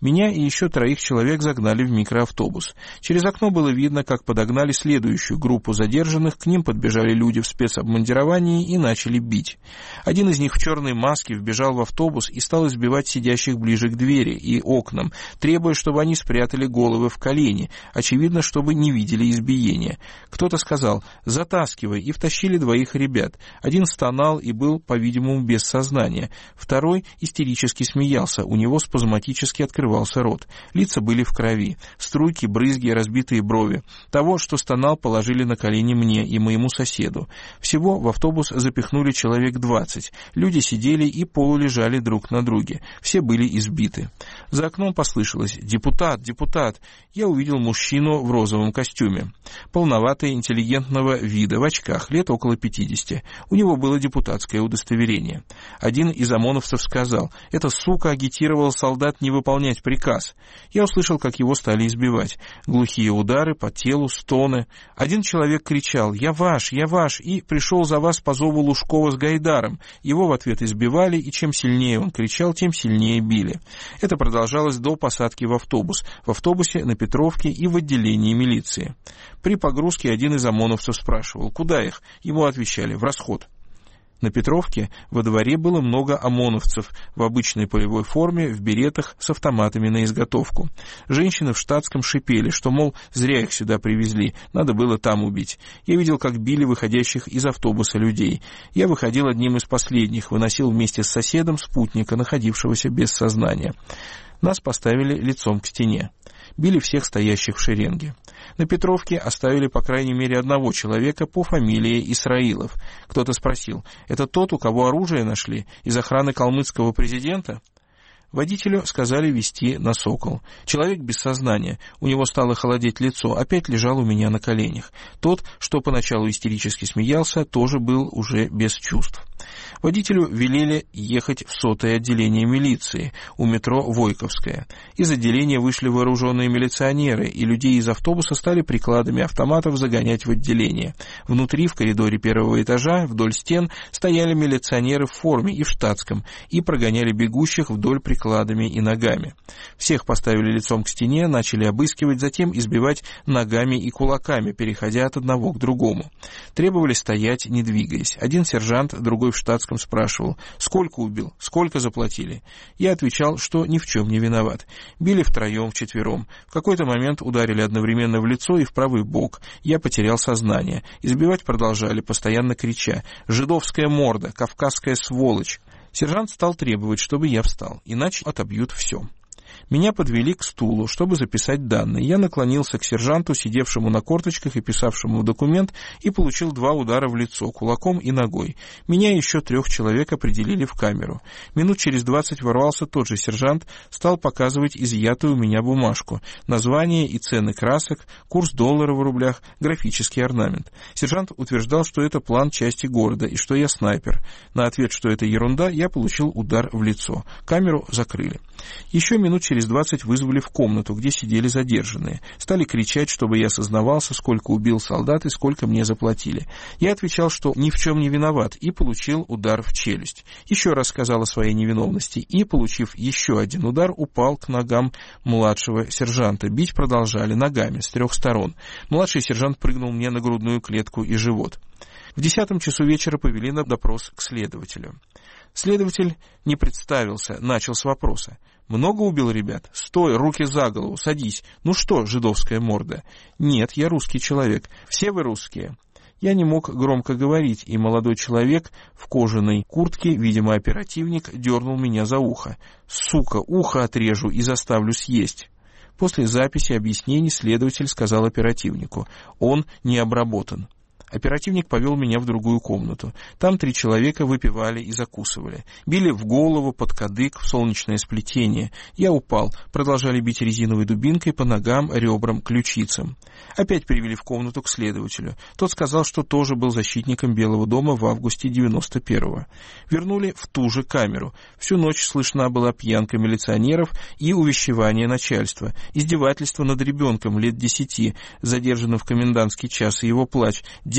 Меня и еще троих человек загнали в микроавтобус. Через окно было видно, как подогнали следующую группу задержанных, к ним подбежали люди в спецобмундировании и начали бить. Один из них в черной маске вбежал в автобус и стал избивать сидящих ближе к двери и окнам, требуя, чтобы они спрятали головы в колени, очевидно, чтобы не видели избиения. Кто-то сказал «затаскивай», и втащили двоих ребят. Один стонал и был, по-видимому, без сознания. Второй истерически смеялся, у него спазматически открывался рот. Лица были в крови, струйки, брызги, разбитые брови. Того, что стонал, положили на колени мне и моему соседу. Всего в автобус запихнули человек двадцать. Люди сидели и полулежали друг на друге. Все были избиты. За окном послышалось «Депутат! Депутат!». Я увидел мужчину в розовом костюме. Полноватый, интеллигентного вида, в очках, лет около пятидесяти. У него было депутатское удостоверение. Один из ОМОНовцев сказал: «Эта сука агитировала солдат не выполнять приказ». Я услышал, как его стали избивать. Глухие удары по телу, стоны. Один человек кричал: «Я ваш, я ваш!» и пришел за вас по зову Лужкова с Гайдаром. Его в ответ избивали, и чем сильнее он кричал, тем сильнее били. Это продолжалось до посадки в автобус. В автобусе, на Петровке и в отделении милиции. При погрузке один из ОМОНовцев спрашивал: «Куда их?» Ему отвечали: «В расход». На Петровке во дворе было много ОМОНовцев в обычной полевой форме, в беретах с автоматами на изготовку. Женщины в штатском шипели, что, мол, зря их сюда привезли, надо было там убить. Я видел, как били выходящих из автобуса людей. Я выходил одним из последних, выносил вместе с соседом спутника, находившегося без сознания. Нас поставили лицом к стене. Били всех стоящих в шеренге. На Петровке оставили по крайней мере одного человека по фамилии Исраилов. Кто-то спросил: «Это тот, у кого оружие нашли? Из охраны калмыцкого президента?» Водителю сказали везти на «Сокол». Человек без сознания, у него стало холодеть лицо, опять лежал у меня на коленях. Тот, что поначалу истерически смеялся, тоже был уже без чувств. Водителю велели ехать в сотое отделение милиции, у метро Войковская. Из отделения вышли вооруженные милиционеры, и людей из автобуса стали прикладами автоматов загонять в отделение. Внутри, в коридоре первого этажа, вдоль стен, стояли милиционеры в форме и в штатском, и прогоняли бегущих вдоль прикладами и ногами. Всех поставили лицом к стене, начали обыскивать, затем избивать ногами и кулаками, переходя от одного к другому. Требовали стоять, не двигаясь. Один сержант, другой в штатском спрашивал: «Сколько убил? Сколько заплатили?» Я отвечал, что ни в чем не виноват. Били втроем, вчетвером. В какой-то момент ударили одновременно в лицо и в правый бок. Я потерял сознание. Избивать продолжали, постоянно крича: «Жидовская морда! Кавказская сволочь!» Сержант стал требовать, чтобы я встал, иначе отобьют все. Меня подвели к стулу, чтобы записать данные. Я наклонился к сержанту, сидевшему на корточках и писавшему документ, и получил два удара в лицо, кулаком и ногой. Меня и еще трех человек определили в камеру. Минут через двадцать ворвался тот же сержант, стал показывать изъятую у меня бумажку, название и цены красок, курс доллара в рублях, графический орнамент. Сержант утверждал, что это план части города и что я снайпер. На ответ, что это ерунда, я получил удар в лицо. Камеру закрыли. Еще минут через двадцать вызвали в комнату, где сидели задержанные. Стали кричать, чтобы я сознавался, сколько убил солдат и сколько мне заплатили. Я отвечал, что ни в чем не виноват, и получил удар в челюсть. Еще раз сказал о своей невиновности и, получив еще один удар, упал к ногам младшего сержанта. Бить продолжали ногами с трех сторон. Младший сержант прыгнул мне на грудную клетку и живот. В десятом часу вечера повели на допрос к следователю. Следователь не представился, начал с вопроса: «Много убил ребят? Стой, руки за голову, садись. Ну что, жидовская морда?» «Нет, я русский человек. Все вы русские?» Я не мог громко говорить, и молодой человек в кожаной куртке, видимо, оперативник, дернул меня за ухо. «Сука, ухо отрежу и заставлю съесть». После записи объяснений следователь сказал оперативнику: «Он не обработан». Оперативник повел меня в другую комнату. Там три человека выпивали и закусывали. Били в голову, под кадык, в солнечное сплетение. Я упал. Продолжали бить резиновой дубинкой по ногам, ребрам, ключицам. Опять привели в комнату к следователю. Тот сказал, что тоже был защитником Белого дома в августе девяносто первого. Вернули в ту же камеру. Всю ночь слышна была пьянка милиционеров и увещевание начальства. Издевательство над ребенком лет десяти, задержанным в комендантский час, и его плач: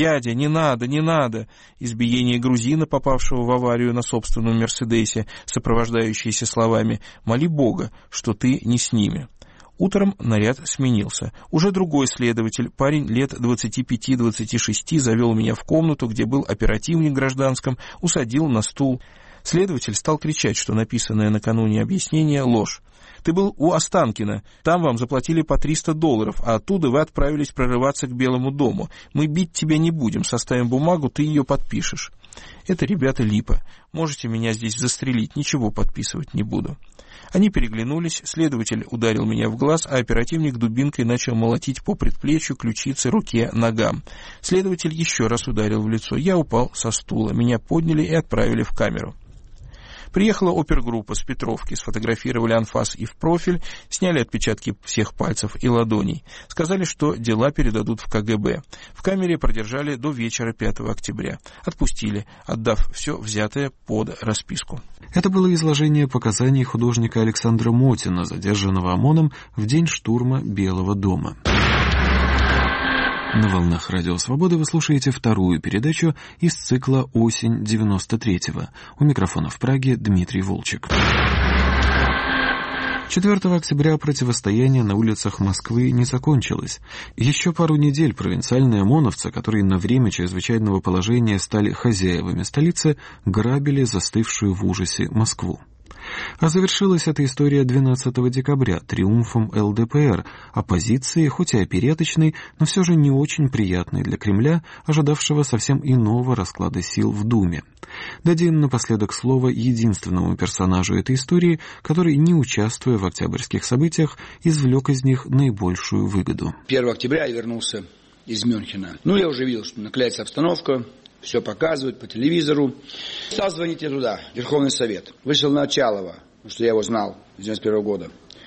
«Дядя, не надо, не надо!» Избиение грузина, попавшего в аварию на собственном «Мерседесе», сопровождающееся словами «Моли Бога, что ты не с ними». Утром наряд сменился. Уже другой следователь, парень лет двадцати пяти двадцати шести, завел меня в комнату, где был оперативник в гражданском, усадил на стул. Следователь стал кричать, что написанное накануне объяснение — ложь. «Ты был у Останкина, там вам заплатили по триста долларов, а оттуда вы отправились прорываться к Белому дому. Мы бить тебя не будем, составим бумагу, ты ее подпишешь». «Это, ребята, липа. Можете меня здесь застрелить, ничего подписывать не буду». Они переглянулись, следователь ударил меня в глаз, а оперативник дубинкой начал молотить по предплечью, ключице, руке, ногам. Следователь еще раз ударил в лицо. Я упал со стула, меня подняли и отправили в камеру. Приехала опергруппа с Петровки, сфотографировали анфас и в профиль, сняли отпечатки всех пальцев и ладоней. Сказали, что дела передадут в ка гэ бэ. В камере продержали до вечера пятого октября. Отпустили, отдав все взятое под расписку. Это было изложение показаний художника Александра Мотина, задержанного ОМОНом в день штурма Белого дома. На волнах Радио Свободы вы слушаете вторую передачу из цикла «Осень девяносто третьего». У микрофона в Праге Дмитрий Волчек. четвёртого октября противостояние на улицах Москвы не закончилось. Еще пару недель провинциальные ОМОНовцы, которые на время чрезвычайного положения стали хозяевами столицы, грабили застывшую в ужасе Москву. А завершилась эта история двенадцатого декабря триумфом эл дэ пэ эр, оппозиции, хоть и опереточной, но все же не очень приятной для Кремля, ожидавшего совсем иного расклада сил в Думе. Дадим напоследок слово единственному персонажу этой истории, который, не участвуя в октябрьских событиях, извлек из них наибольшую выгоду. первого октября я вернулся из Мюнхена. Ну, я уже видел, что накаляется обстановка. Все показывают по телевизору. Стал звонить я туда, Верховный Совет. Вышел Началова, потому что я его знал с девяносто первого года.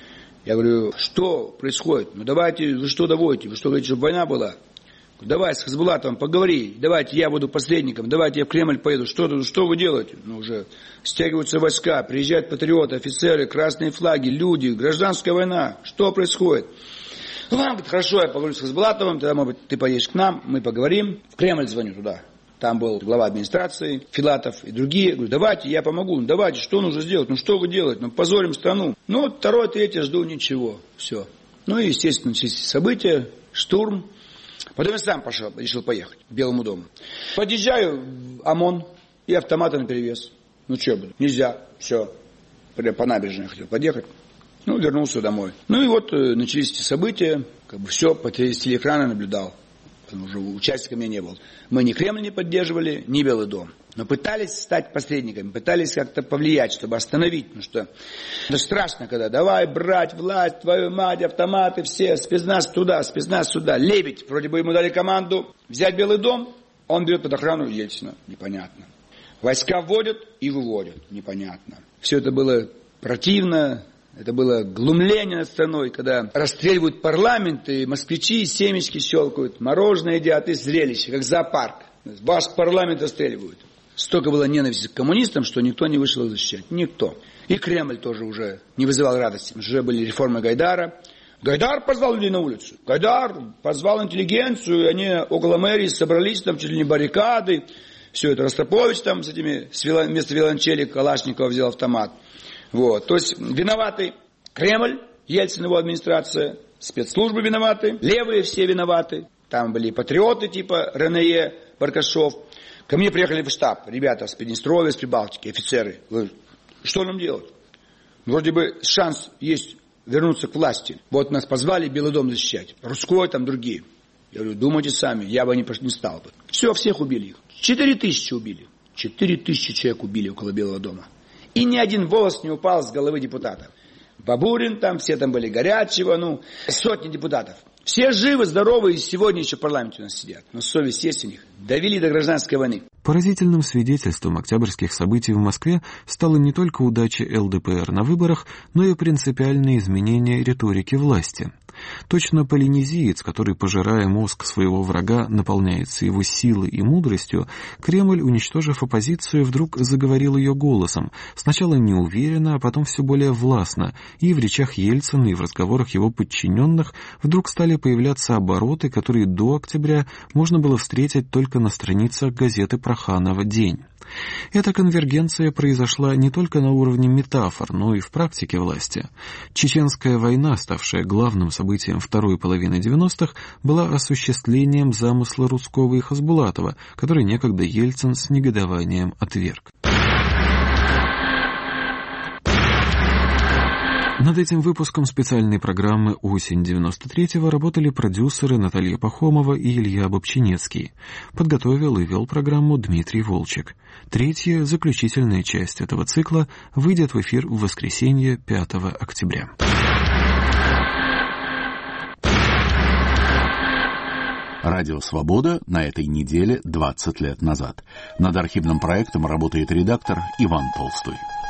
Я говорю, что происходит? Ну давайте, вы что доводите? Вы что говорите, чтобы война была? Давай с Хасбулатовым поговори, давайте я буду посредником, давайте я в Кремль поеду. Что, что вы делаете? Ну уже стягиваются войска, приезжают патриоты, офицеры, красные флаги, люди, гражданская война. Что происходит? Ну ладно, хорошо, я поговорю с Хасбулатовым, тогда, может быть, ты поедешь к нам, мы поговорим. В Кремль звоню туда. Там был глава администрации, Филатов и другие. Говорю, давайте, я помогу. Ну, давайте, что нужно сделать? Ну, что вы делаете? Ну, позорим страну. Ну, вот второе, третье, жду, ничего. Все. Ну, и, естественно, начались события, штурм. Потом я сам пошел, решил поехать к Белому дому. Подъезжаю в ОМОН и автоматы наперевес. Ну, что буду? Нельзя. Все. По набережной я хотел подъехать. Ну, вернулся домой. Ну, и вот э, начались эти события. Как бы все по телеэкрана наблюдал. Потому что участником я не был. Мы ни Кремль не поддерживали, ни Белый дом. Но пытались стать посредниками, пытались как-то повлиять, чтобы остановить. Потому что это страшно, когда давай брать власть, твою мать, автоматы все, спецназ туда, спецназ сюда. Лебедь, вроде бы ему дали команду взять Белый дом, он берет под охрану Ельцина. Непонятно. Войска вводят и выводят. Непонятно. Все это было противно. Это было глумление над страной, когда расстреливают парламент, и москвичи семечки щелкают, мороженое едят, и зрелище, как зоопарк. Ваш парламент расстреливают. Столько было ненависти к коммунистам, что никто не вышел их защищать. Никто. И Кремль тоже уже не вызывал радости. Уже были реформы Гайдара. Гайдар позвал людей на улицу. Гайдар позвал интеллигенцию, и они около мэрии собрались, там чуть ли не баррикады. Все это Ростропович там с этими, вместо виолончели Калашникова взял автомат. Вот. То есть виноваты Кремль, Ельцин, его администрация, спецслужбы виноваты, левые все виноваты. Там были патриоты типа Рене, Баркашов. Ко мне приехали в штаб ребята с Приднестровья, с Прибалтики, офицеры. Говорят, что нам делать? Вроде бы шанс есть вернуться к власти. Вот нас позвали Белый дом защищать. Русской там другие. Я говорю, думайте сами, я бы не, не стал бы. Все, всех убили их. Четыре тысячи убили. Четыре тысячи человек убили около Белого дома. И ни один волос не упал с головы депутата. Бабурин там, все там были горячего, ну, сотни депутатов. Все живы, здоровы, и сегодня еще в парламенте у нас сидят. Но совесть есть у них. Довели до гражданской войны. Поразительным свидетельством октябрьских событий в Москве стала не только удача эл дэ пэ эр на выборах, но и принципиальное изменение риторики власти. Точно полинезиец, который, пожирая мозг своего врага, наполняется его силой и мудростью, Кремль, уничтожив оппозицию, вдруг заговорил ее голосом, сначала неуверенно, а потом все более властно, и в речах Ельцина, и в разговорах его подчиненных вдруг стали появляться обороты, которые до октября можно было встретить только на страницах газеты Проханова «День». Эта конвергенция произошла не только на уровне метафор, но и в практике власти. Чеченская война, ставшая главным событием второй половины девяностых, была осуществлением замысла Русского и Хасбулатова, который некогда Ельцин с негодованием отверг. Над этим выпуском специальной программы «Осень девяносто третьего» работали продюсеры Наталья Пахомова и Илья Бобчинецкий. Подготовил и вел программу Дмитрий Волчек. Третья, заключительная часть этого цикла выйдет в эфир в воскресенье пятого октября. Радио «Свобода» на этой неделе двадцать лет назад. Над архивным проектом работает редактор Иван Толстой.